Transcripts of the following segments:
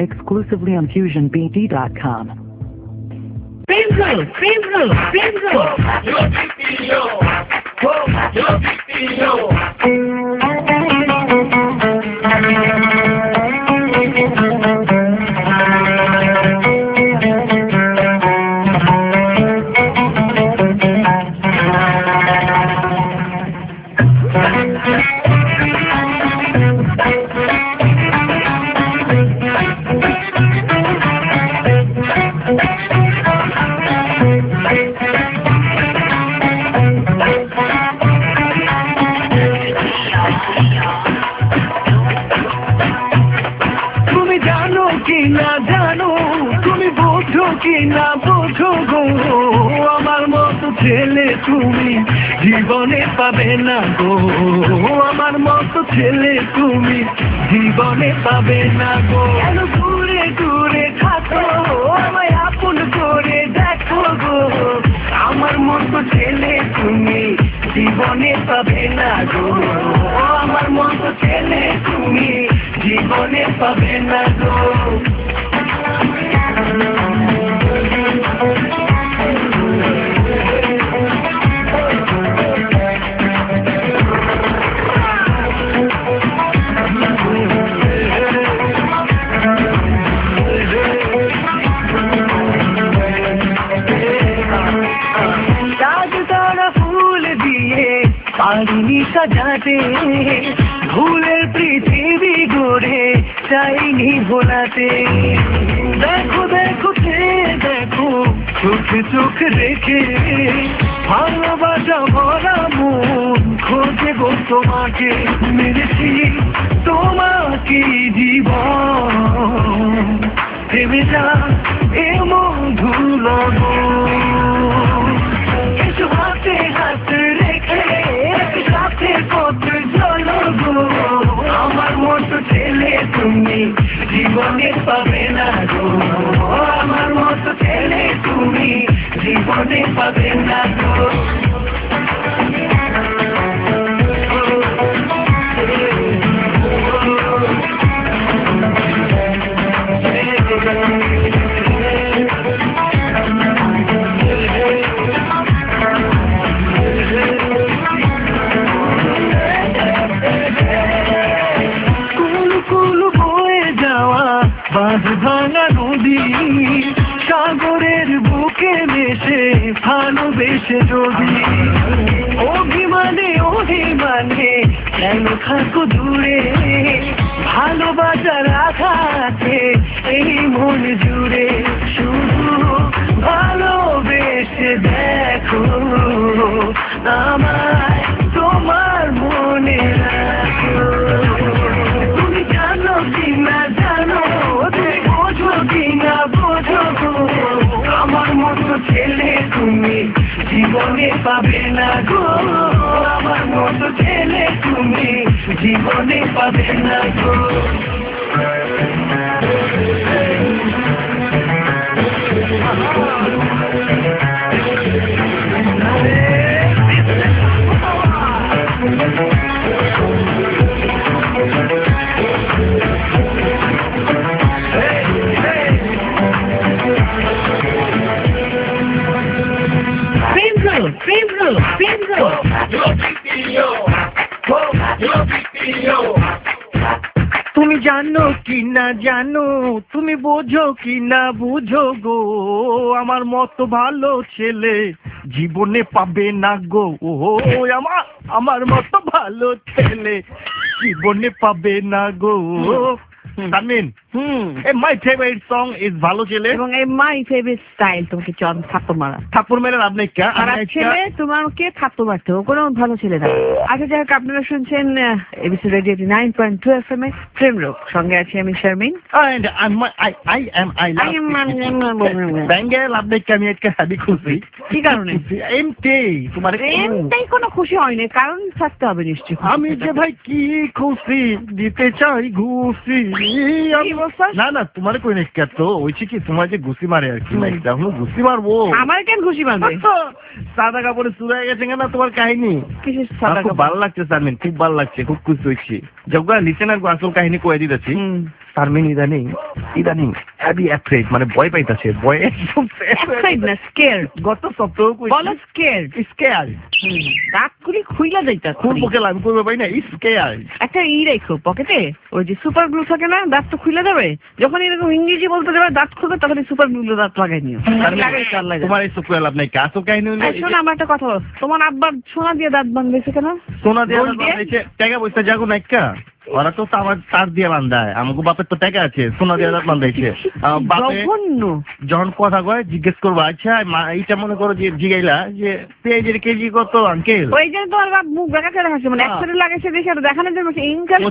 exclusively on FusionBD.com. জীবনে পাবে না গো আমার মতো ছেলে তুমি জীবনে পাবে না গো কেন দূরে দূরে থাকো আমায় আপন করে দেখো গো আমার মতো ছেলে তুমি জীবনে পাবে না গো আমার মতো ছেলে তুমি জীবনে পাবে না গো সাজাতে ভুলের পৃথিবী গড়ে চাইনি ভোলাতে দেখো দেখো দেখো চোখে চোখ রেখে ভালোবাসা ভরা মন খোঁজে গো তোমাকে মেরেছি তোমাকে জীবন ভেবে যা এমন ধুলো কিছু হাতে হাত রেখে সাথে পথ চলো গো আমার মতো ছেলে তুমি জীবনে পাবে না গো আমার মতো ছেলে তুমি জীবনে পাবে না গো বাঁধ ভাঙা নদী সাগরের বুকে মেশে ভালোবেসে যদি অভিমানে কেন থাকো দূরে ভালোবাসার আঘাতে এই মন জুড়ে শুধু ভালোবেসে দেখো আমায় তোমার মনে রাখো তুমি জানো কি না জানো বোঝো কি না বোঝো আমার মতো ছেলে তুমি জীবনে পাবে না গো আমার মতো ছেলে তুমি জীবনে পাবে না গো তুমি জানো কি না জানো তুমি বোঝো কি না বুঝো গো আমার মতো ভালো ছেলে জীবনে পাবে না গো আমার মতো ভালো ছেলে জীবনে পাবে না গো তামিন my favorite song is ভালো ছেলে এবং my favorite style তোমাকে থাপ্পড় মারা থাপ্পড় মেরে লাভ নেই কে খারাপ ছেলে তোমাকে থাপ্পড় মারতে হবে কোনো ভালো ছেলে না আচ্ছা যাই হোক আপনারা শুনছেন এবিসি রেডিও 89.2 FM প্রেম রোগ সঙ্গে আছি আমি শারমিন and I am ব্যাঙ্গে লাভ নেই কে আমি একটা হাবি খুশি কি কারণে এমটি তোমার এমটাই কোনো খুশি হয় না কারণ থাকতে হবে নিশ্চয়ই আমি যে ভাই কি খুশি দিতে চাই ঘুষি কি বলছো? না না তোমার কই না তো হইছে কি তোমার যে ঘুষি মারে আর কি লাইক এখন ঘুষি মারবো আমার কেন খুশি মারবে? সাদা কাপড়ে চুরাই গেছে না তোমার কাহিনী। কিসের সাদা খুব কাপড়? ভালো লাগছে শারমিন, খুব ভালো লাগছে, খুব খুশি হয়েছি। যখন লিসেনার আসল কাহিনী কয়ে দিতেছি। শারমিন ইদানিং হ্যাভি অ্যাফ্রেড মানে ভয় পাইতাছে, ভয় একদম Afraid না, scared। গত সপ্তাহ বলো scared। স্কেয়ার দাঁতগুলি খুইলা যাইতা। খুব বকেলা আমি করবো পাই না স্কেয়ার। একটা রেখো পকেটে, ওই যে সুপার গ্লু থাকে না, দাঁত তো খুলে যাবে। যখন এরকম ইংরেজি বলতে যাবে দাঁত খুলবে তখন সুপার গ্লু দাঁত লাগাই নিও। তোমার এই চোখে লাভ নাই, আসল কাহিনী হলো শোনো আমার একটা কথা বলো, তোমার আব্বার সোনা দিয়ে দাঁত বাঁধবেছে কেন? সোনা দিয়ে গোল্ড দিয়ে? টাকা পয়সা যাগো না একটা, ওরা তো আমার তার দিয়ে বান্ধায়, আমাকে বাপের তো টাকা আছে, সোনা দিয়ে দাঁত বান্ধাইছে। বাপে জঘন্য। যখন কথা কয় জিজ্ঞেস করবো, আচ্ছা এইটা মনে করো যে জিগাইলা যে পেঁয়াজের কেজি কত আঙ্কেল, ওই যে তোমার বাপ মুখ দেখা করে হাসে, মানে একসাথে লাগাইছে দেখে আর দেখানোর জন্য ইনকাম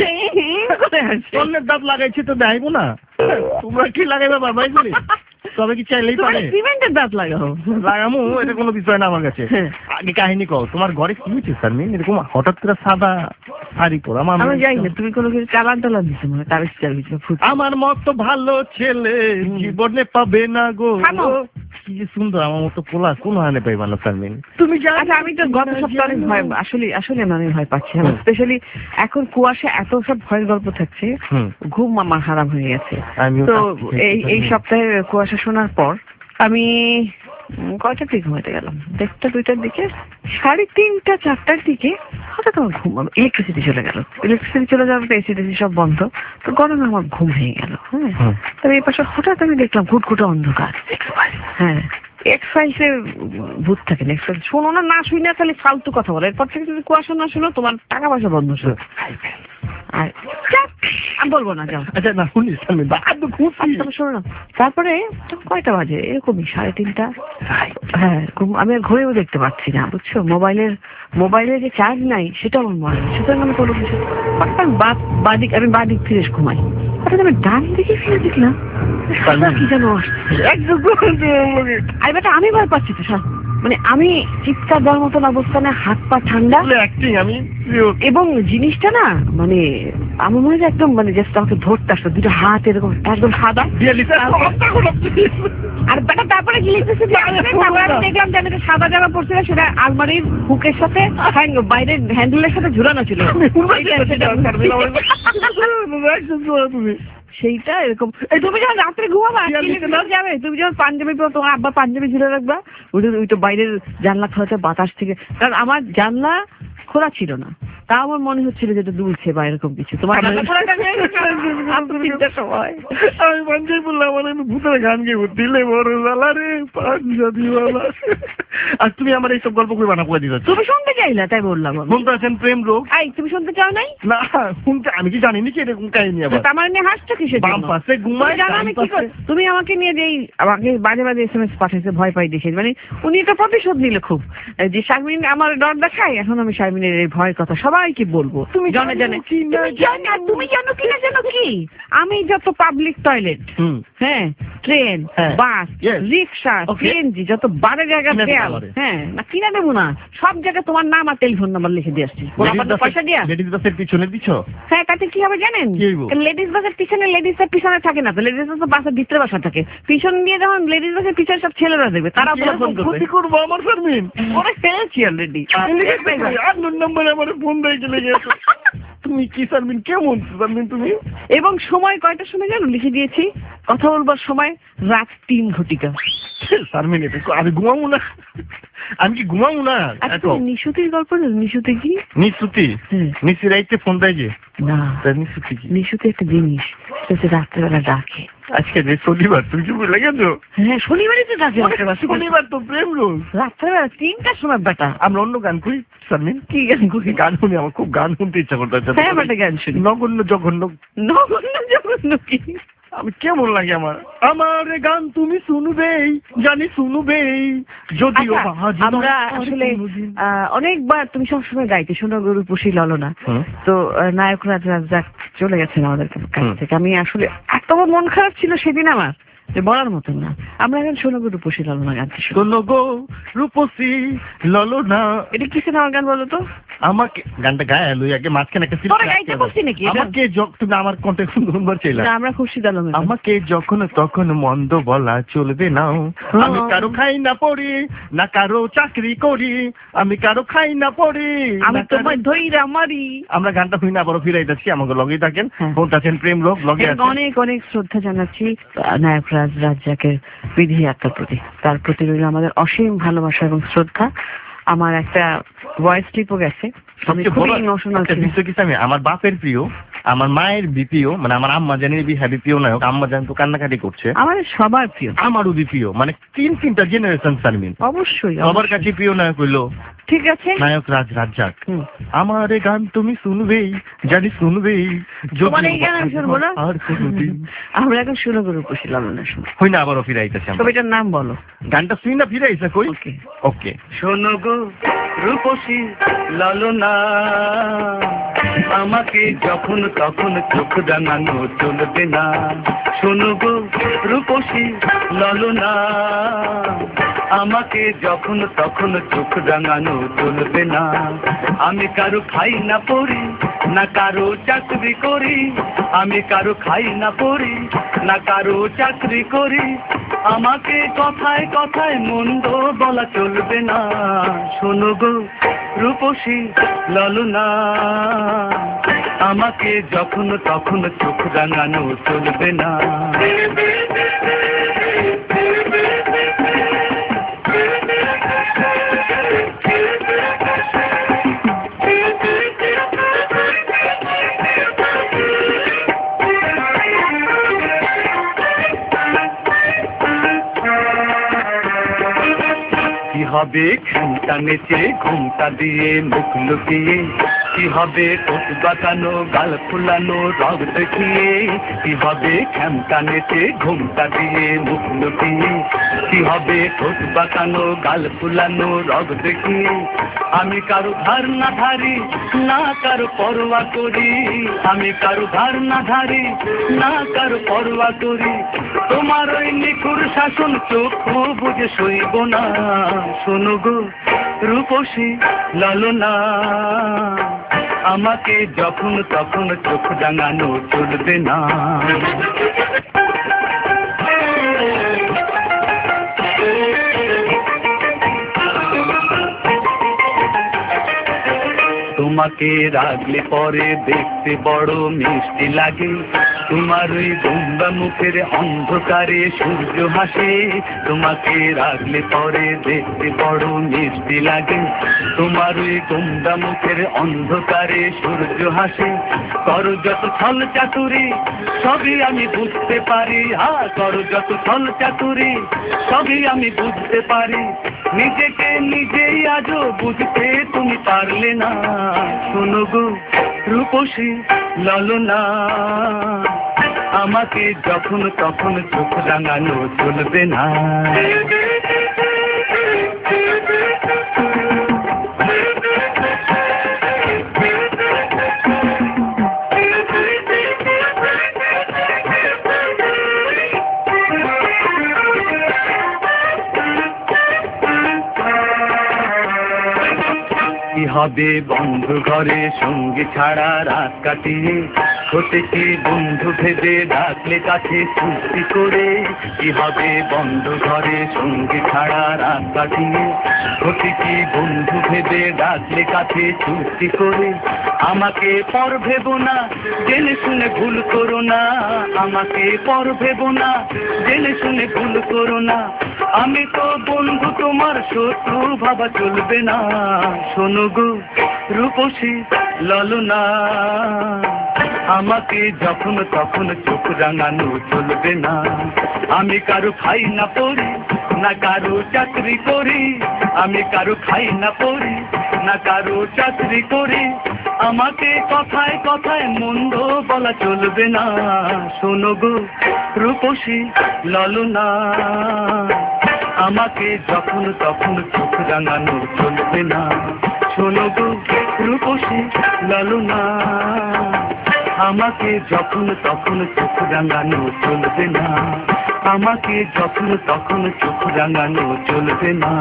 করে হাসে। অন্যের দাঁত লাগাইছে তো দেখাইবো না, তোমরা কি লাগাইবা বাবা এগুলি? তবে কি চাইলেই পারে সিমেন্টের দাঁত লাগাও। লাগামু, এটা কোনো বিষয় না আমার কাছে। আগে কাহিনী কও, তোমার ঘরে কি হয়েছে শারমিন? এরকম হঠাৎ করে সাদা শাড়ি পরা আমি যাই না, তুমি কোনো কিছু চালান টালান দিছো মনে তার ফুট। আমার মতো ভালো ছেলে জীবনে পাবে না গো। কি সুন্দর, আমার মতো পোলা কোন হানে পাইবা না শারমিন। তুমি আচ্ছা আমি তো গত সপ্তাহে অনেক ভয়, আসলে আমি ভয় পাচ্ছি, স্পেশালি এখন কুয়াশা এত সব ভয়ের গল্প থাকছে, ঘুম আমার হারাম হয়ে গেছে। তো এই সপ্তাহে কুয়াশা শোনার পর আমি কয়টার দিকে ঘুমাতে গেলাম, 1টা 2টার দিকে, 3:30 4টার দিকে হঠাৎ আমার ঘুম, ইলেকট্রিসিটি চলে গেল। ইলেকট্রিসিটি চলে যাওয়ার পর এসি টেসি সব বন্ধ, তো গরমে আমার ঘুম ভেঙে গেল। হ্যাঁ, তবে এই পাশে হঠাৎ আমি দেখলাম ঘুটঘুটে অন্ধকার। হ্যাঁ, এক্স-ফাইলসে ভূত থাকে না, এক্স-ফাইলস শোনো না শুই না, খালি ফালতু কথা বলে। এরপর থেকে যদি কুয়াশা না শোনো তোমার টাকা পয়সা বন্ধ শুনো। আর আমি বলবো না, যাও। আচ্ছা না শুনিস আমি শোনো না, তারপরে কয়টা বাজে এরকমই 3:30। হ্যাঁ, আমি আর ঘুরেও দেখতে পাচ্ছি না, বুঝছো, মোবাইলের যে চার্জ নাই সেটা আমার মনে হয়, সুতরাং আমি কোনো কিছু আমি বাদিক ফিরে ঘুমাই। হঠাৎ আমি ডান দিকে ফিরে দেখলাম কি যেন আসছে। আমি ভয় পাচ্ছি তো, মানে আমি চিৎকার দেওয়ার মতন অবস্থানে, হাত পা ঠান্ডা, এবং জিনিসটা না মানে আমার মনে হয় একদম মানে জাস্ট আমাকে ধরতে আসতো, দুটো হাত এরকম একদম সাদা। আর বেটা তারপরে কি লিখতেছে, দেখলাম যে আমি সাদা জামা পড়ছিল, সেটা আলমারির হুকের সাথে বাইরের হ্যান্ডেলের সাথে ঝুলানো ছিল। সেইটা এরকম, তুমি যখন রাত্রে ঘুমাবা যাবে, তুমি যখন পাঞ্জাবি পরো, তোমার আব্বা পাঞ্জাবি ঝুলে রাখবা, ওই তো বাইরের জানলা খোলা বাতাস থেকে, কারণ আমার জানলা খোলা ছিল না, তা আমার মনে হচ্ছিল যেটা দুলছে বা এরকম কিছু। তোমার সময় আমি পাঞ্জাবি বললাম, আমার ভূতের গান গেয়ে দিলে বড় জ্বালা রে পাঞ্জাবি ওয়ালা। আর তুমি আমার এইসব গল্প করে বানা করে দিতে, তুমি শুনতে চাইলা তাই বললাম। শুনতে আছেন প্রেম রোগ? তুমি শুনতে চাও নাই? না শুনতে, আমি কি জানি না কি এরকম কাহিনী। আবার আমার নিয়ে হাসছো কিসের জন্য? তুমি আমাকে নিয়ে যে আমাকে বাজে বাজে SMS পাঠাইছে ভয় পাই দেখে, মানে উনি তো প্রতিশোধ নিলে খুব, যে শারমিন আমার ডর দেখায়, এখন আমি শারমিনের এই ভয়ের কথা সবাইকে বলবো। তুমি জানো তুমি জানো কিনা জানো কি, আমি যত পাবলিক টয়লেট, হ্যাঁ, ট্রেন, বাস, রিক্সা, সিএনজি, যত বারে জায়গা দেয়াল, হ্যাঁ না কিনা দেবো না, সব জায়গায় তোমার নাম আর টেলিফোন নাম্বার লিখে দিয়ে আসছি। পয়সা দিয়া লেডিস বাসের পিছনে দিচ্ছ? হ্যাঁ, তাতে কি হবে জানেন? লেডিস বাসের পিছনে লেডিসের পিছনে থাকে না তো, লেডিস বাস বাসের ভিতরে বসা থাকে, পিছন দিয়ে যখন লেডিস বাসের পিছনে সব ছেলেরা দেবে, তারা ফোন করবো আমার শারমিন, ওরা ফেলছি অলরেডি। নাম্বার আমার ফোন দিয়ে চলে গেছে। তুমি কি শারমিন, কেমন শারমিন তুমি? এবং সময় কয়টার সময় জানো লিখে দিয়েছি, কথা বলবার সময় রাত 3 ঘটিকা। শারমিন আমি ঘুমাবো না, আমি কি ঘুমাবো না? নিশুতির গল্প না? নিশুতি কি? নিশুতি? নিশি রাইতে ফোন দেয় যে না, নিশুতি কি? নিশুতি একটা জিনিস, রাত্রেবেলা ডাকে। আজকে যে শনিবার, তুমি কি বলে গেছো? হ্যাঁ, শনিবারই তো ডাকে। শনিবার তো প্রেম রোজ, রাত্রেবেলা 3টার সময় বেটা। আমরা অন্য গান করি শারমিন। কি গান করি? গান শুনি, আমার খুব গান শুনতে ইচ্ছা করতে। হ্যাঁ, বেটা গান শুনি। নগণ্য জঘন্য। নগণ্য জঘন্য কি? আমি কেমন লাগে আমার গান তুমি শুনবেই, জানি শুনবেই, যদিও আমরা আসলে অনেকবার, তুমি সবসময় গাইতে শোনো গরু পুষি ললনা, তো নায়ক রাজ চলে গেছেন আমাদের কাছ থেকে। আমি আসলে এত মন খারাপ ছিল সেদিন আমার, বলার মতন না। আমরা এখন শোনো গো রূপসী ললনা গান, শোনো গো রূপসী ললনা। এটা কি সিনেমার গান বলো তো? আমাকে গানটা গায়ে লই আগে, মাঝখানে একটা তোরা গাইতে বলছিস নাকি? আমাকে তুমি আমার কন্টেক্ট শুনবার চাইলা? না, আমরা খুশি দিলাম। আমাকে যখন তখন মন্দ বলা চলবে না। আমি কারো খাই না পড়ি, না কারো চাকরি করি, আমি কারো খাই না পড়ি, আমি তোমায় ধইরা মারি। আমরা গানটা শুনে আবারও ফিরে যাচ্ছি, আমাকে লগেই থাকেন। ফোন আছেন প্রেম লোক লগে আছেন। অনেক অনেক শ্রদ্ধা জানাচ্ছি নায়ক রাজ্জাকের বিধি আত্মার প্রতি। তার প্রতি রইল আমাদের অসীম ভালোবাসা এবং শ্রদ্ধা। আমার একটা ভয়েস ক্লিপও গেছে, আমার বাপের প্রিয়, আমার মায়ের বিপিও, মানে আমার আম্মা জানের বিহাবি প্রিয় নায়ক। আম্মা জান তো কান্নাকাটি করছে। আমাদের সবার প্রিয়, আমারও প্রিয়, মানে তিনটা জেনারেশন শারমিন অবশ্যই সবার কাছে প্রিয় নায়ক হইলো। ঠিক আছে, নায়ক রাজ্জাক। আমার এই গান তুমি শুনবেই, জানি শুনবেই। আর আমরা এখন শুরু করে বসিলাম না, হই না আবারও ফিরাইতেছে। ছবিটার নাম বলো, গানটা শুনি না ফিরাইছে কই। ওকে। শোনো গো রূপসী ললনা, আমাকে যখন তখন চোখ রাঙানো চলবে না। শোনো গো রূপসী ললনা, আমাকে যখন তখন চোখ রাঙানো চলবে না। আমি কারো খাই না পড়ি, না কারো চাকরি করি, আমি কারো খাই না পড়ি, না কারো চাকরি করি, আমাকে কথায় কথায় মন্দ বলা চলবে না। শোনো গো রূপসী ললনা, আমাকে যখন তখন চোখ রাঙানো চলবে না। কি হবে ঘুমটা নেচে, ঘুমটা দিয়ে মুখ লুকিয়ে, কি হবে ঠোঁট বাঁকানো, গাল ফুলানো, রগ দেখিয়ে, কি হবে ঘুমটা নেচে, ঘুমটা দিয়ে মুখ লুকিয়ে, কি হবে ঠোঁট বাঁকানো, গাল ফুলানো, রগ দেখিয়ে। আমি কারো ধার না ধারি, না কারো পরোয়া করি, আমি কারো ধার না ধারি, না কারো পরোয়া করি, তোমার ওই নিখুর শাসন চোখ বুঝে সইব না। শোনো গো রূপসী ললনা, আমাকে যখন তখন চোখ রাঙানো চলবে না। তোমাকে রাখলে পরে দেখতে বড় মিষ্টি লাগে, তোমার ওই গোমরা মুখের অন্ধকারে সূর্য হাসে। তোমাকে রাখলে পরে দেখতে বড় মিষ্টি লাগে, তোমার ওই গোমরা মুখের অন্ধকারে সূর্য হাসে। করো যত ছল চাতুরি, সবই আমি বুঝতে পারি, করো যত ছল চাতুরি, সবই আমি বুঝতে পারি, নিজেকে নিজেই আজও বুঝতে তুমি পারলে না। শোনো গো রূপসী ললনা, আমাকে যখন তখন চোখ রাঙানো চলবে না। কি হবে বন্ধু ঘরে সঙ্গী ছাড়া রাত কাটিয়ে, হতে কি বন্ধু ভেবে ডাকলে কাছে চুক্তি করে। কি হবে বন্ধু ঘরে সঙ্গী ছাড়া রাত কাটিয়ে, হতে কি বন্ধু ভেবে ডাকলে কাছে চুক্তি করে। আমাকে পর ভেবো না, জেনে শুনে ভুল করো না, আমাকে পর ভেবো না, জেনে শুনে ভুল করো না, আমি তো বন্ধু তোমার শত্রু ভাবা চলবে না। শোনো গো রূপসী ললনা, আমাকে যখন তখন চোখ রাঙানো চলবে না। আমি কারো খাই না পড়ি, না কারো চাকরি করি, আমি কারো খাই না পড়ি, না কারো চাকরি করি, আমাকে কথায় কথায় মন্দ বলা চলবে না। শোনো গো রূপসী ললনা, আমাকে যখন তখন চোখ রাঙানো চলবে না। শোনো গো রূপসী ললনা, আমাকে যখন তখন চোখ রাঙানো চলবে না। আমাকে যখন তখন চোখ রাঙানো চলবে না।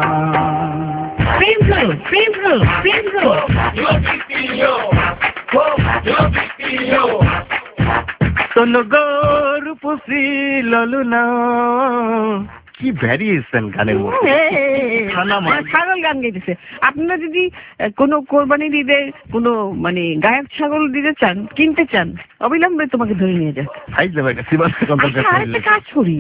শোনো গো রূপসী ললনা, কি ভ্যারিয়েশন গানের মধ্যে। ছাগল গান গাইতেছে। আপনারা যদি কোনো কোরবানি দিতে কোনো মানে গায়েব ছাগল দিতে চান, কিনতে চান, অবিলম্বে তোমাকে ধরে নিয়ে যাক। আরেকটা কাজ করি,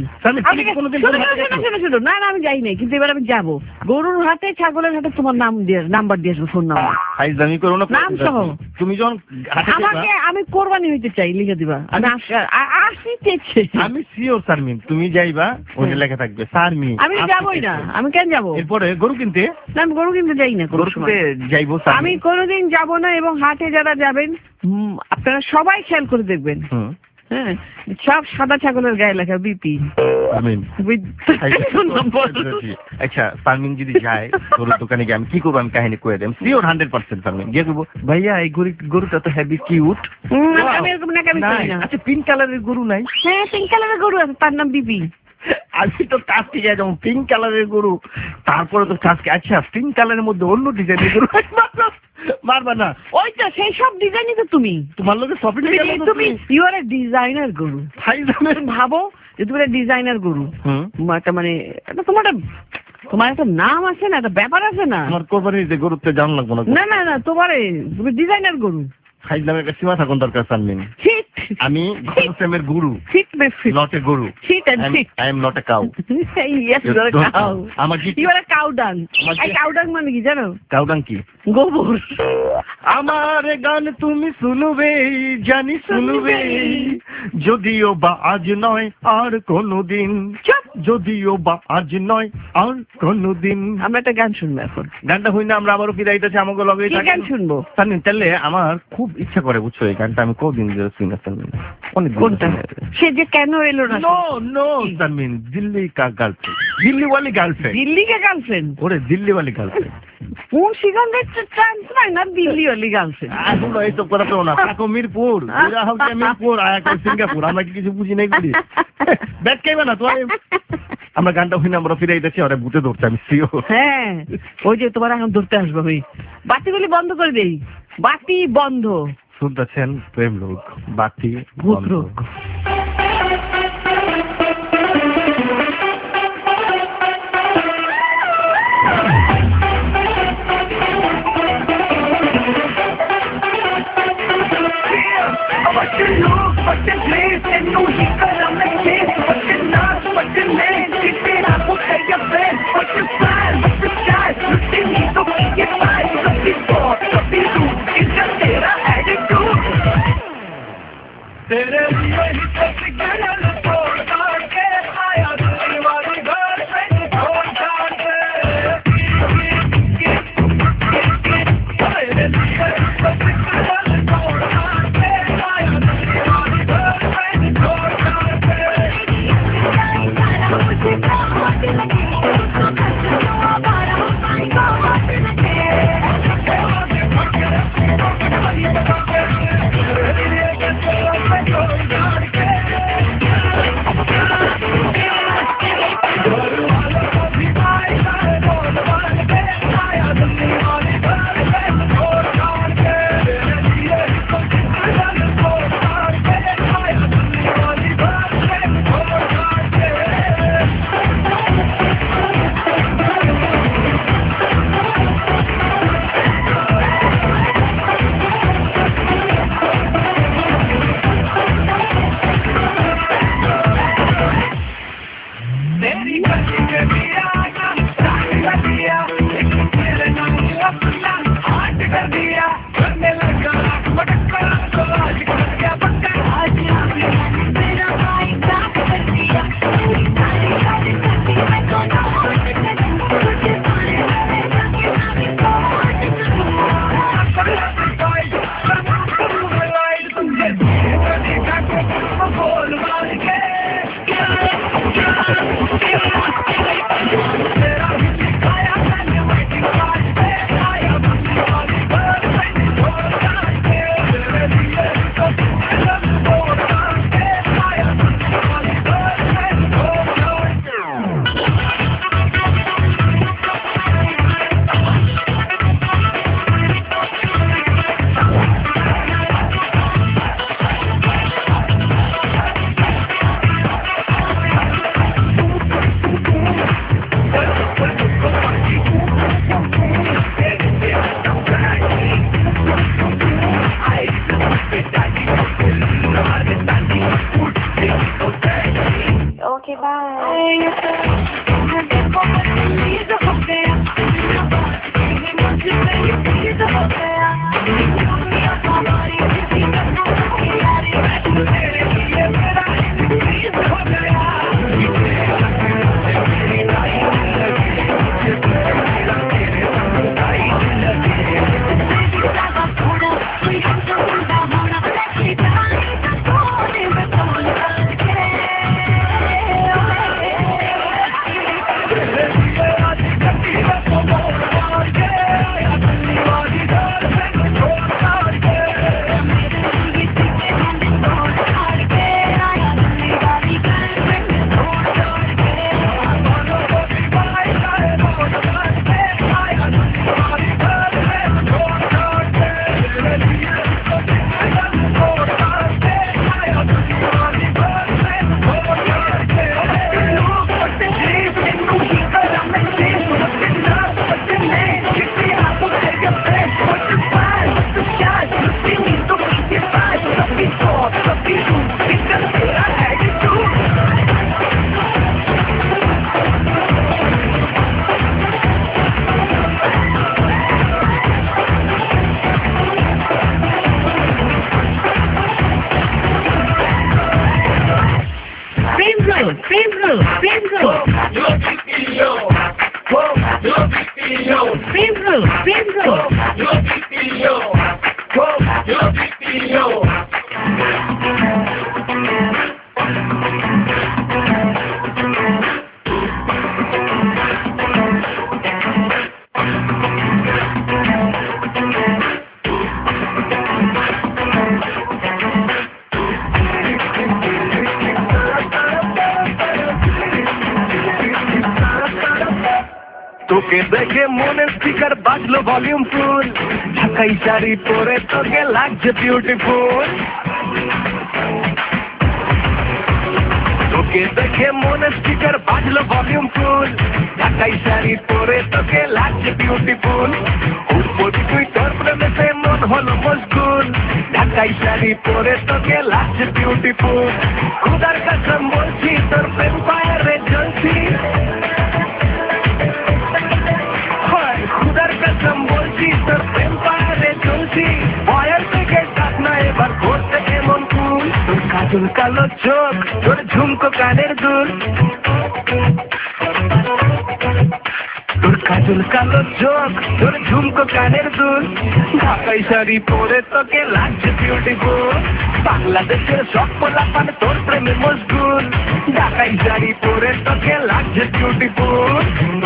না না আমি যাই নাই, কিন্তু এবার আমি যাবো। গরুর হাতে ছাগলের হাতে তোমার নাম্বার দিয়ে আসবো, ফোন নাম্বার নাম সহ। তুমি যখন আমাকে আমি কোরবানি হইতে চাই, লিখে দিবা। আমি আসিতেছে, আমি সিওর শারমিন, তুমি যাইবা, ওখানে লেখা থাকবে শারমিন। আমি যাবোই না, আমি কেন যাবো? এরপরে গরু কিনতে না, আমি গরু কিনতে যাই না, যাইবো আমি কোনোদিন যাবো না। এবং হাটে যারা যাবেন আপনারা সবাই খেয়াল করে দেখবেন, হ্যাঁ, সব সাদা ছাগলের গায়ে লেখা বিপি। আচ্ছা শারমিন যদি যায় গরুর দোকানে গিয়ে আমি কি করবো, আমি কাহিনী করে দেব সিওর 100% শারমিন গিয়ে করবো, ভাইয়া এই গরুটা তো হেভি কিউট। আচ্ছা পিঙ্ক কালারের গরু নাই? হ্যাঁ পিঙ্ক কালারের গরু আছে, তার নাম বিপি। আমি তো কাজকে যাই যেমন পিঙ্ক কালারের গরু, তারপরে তো কাজকে আচ্ছা পিঙ্ক কালারের মধ্যে অন্য ডিজাইনের গরু মারবা না। ওইটা সেই সব ডিজাইনই তো তুমি তোমার লোকের শপিং তুমি ইউ আর এ ডিজাইনার গরু। ভাবো যে তুমি একটা ডিজাইনার গরু, একটা মানে তোমার একটা নাম আছে না, একটা ব্যাপার আছে না। তোমার কোরবানিতে গরুতে জান লাগবো না না না, তুমি ডিজাইনার গরু। ফাইজলামের একটা সীমা থাকুন দরকার শারমিন। আমি গরুর গুরু, নট এ গরু। I am not a cow. Yes you are a cow. You are a cow dung. এই কাউডাং মানে কি জানো? কাউডাং কি? গোবর। আমার গান তুমি শুনবে, জানি শুনবে, যদিও বা আজ নয় আর কোনদিন, যদিও বা আজ নয় আর কোনদিন। আমরা একটা গান শুনবো এখন। গানটা হই না, আমরা আবারও ফিরে আইতেছি আমাকে লগে। গান শুনবো তাহলে আমার খুব ইচ্ছা করে, বুঝছো, এই গানটা আমি কদিন ধরে শুনে অনেক। কোনটা? সে যে কেন এলো না? নো শারমিন, দিল্লি কা গার্লফ্রেন্ড, দিল্লি ওয়ালি গার্লফ্রেন্ড। দিল্লি কা গার্লফ্রেন্ড? ওরে দিল্লি ওয়ালি গার্লফ্রেন্ড। মুন্সিগঞ্জের চান্স নাই না দিল্লি ওয়ালি গার্লফ্রেন্ড? আসলে এইসব কথা তো না, থাকো মিরপুর, মিরপুর আয়া সিঙ্গাপুর, আমরা কি কিছু বুঝি নাই করি। ব্যাট খাইবে না তো। আমরা গানটা হইনা আমরা ফিরে আইতেছি, ওরা বুঝে ধরছে আমি সিও। হ্যাঁ ওই যে তোমার এখন ধরতে আসবো। আমি বাতিগুলি বন্ধ করে দেই, বাতি বন্ধ। শুনতেছেন প্রেম লোক, বাতি ভূত রোগ। तेरे लिए ही सिग्नल तोड़ के आया दिल्ली वाली गर्लफ्रेंड छोड़ के। तेरे लिए ही सिग्नल तोड़ के आया दिल्ली वाली गर्लफ्रेंड छोड़ Okay, তোকে দেখে মনে স্পিকার বাজলো ভলিউম ফুল, ঢাকাই শাড়ি পরে তোকে লাগছে বিউটিফুল। তোকে দেখে মনে স্পিকার বাজলো ভলিউম ফুল, ঢাকাই শাড়ি পরে তোকে লাগছে বিউটিফুল। উপরি তুই তোর প্রেমেতে মন হলো মশগুল, ঢাকাই শাড়ি পরে তোকে লাগছে বিউটিফুল। খুদার কসম বলছি তোর প্রেম ফায়ারে জ্বলছি, খুদার কসম বলছি তোর প্রেম ফায়ারে জ্বলছি। ভয়ের থেকে ডাক না এবার করতে এমন কুল, তোর কাজল কালো চোখ, তোর ঝুমকো কানের দুল, তোর কাজল কালো চোখ, তোর ঝুমকো কানের দুল। ঢাকাই শাড়ি পরে তোকে লাগছে বিউটিফুল, বাংলাদেশের সব পোলাপান তোর প্রেমে মশগুল। ঢাকাই শাড়ি পরে তোকে লাগছে বিউটিফুল।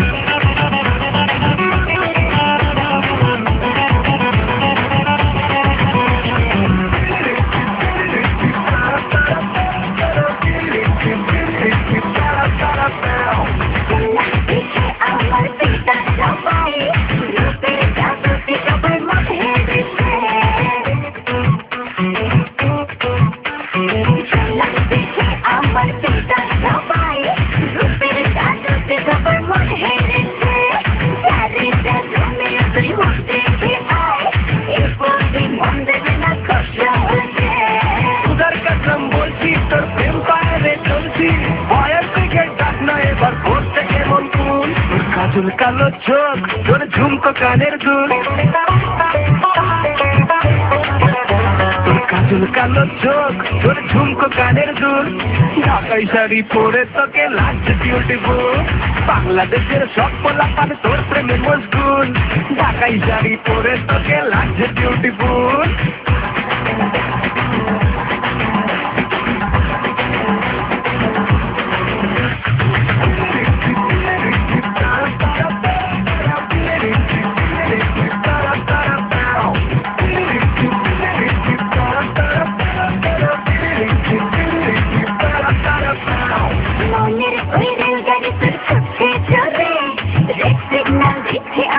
কাজল কালো চোখ, তোর ঝুমকো কানের দুল, তোর কাজল কালো চোখ, তোর ঝুমকো কানের দুল। ঢাকাই শাড়ি পরে তোকে লাগছে বিউটিফুল, বাংলাদেশের সব পোলাপান তোর প্রেমে মশগুল। ঢাকাই শাড়ি পরে তোকে লাগছে বিউটিফুল।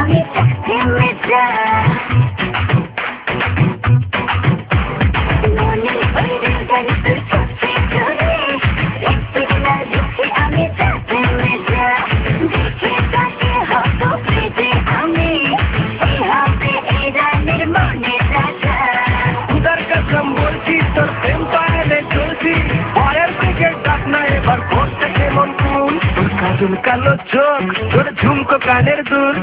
I'm কাজল কালো চোখ তোর ঝুমকো কানের দুল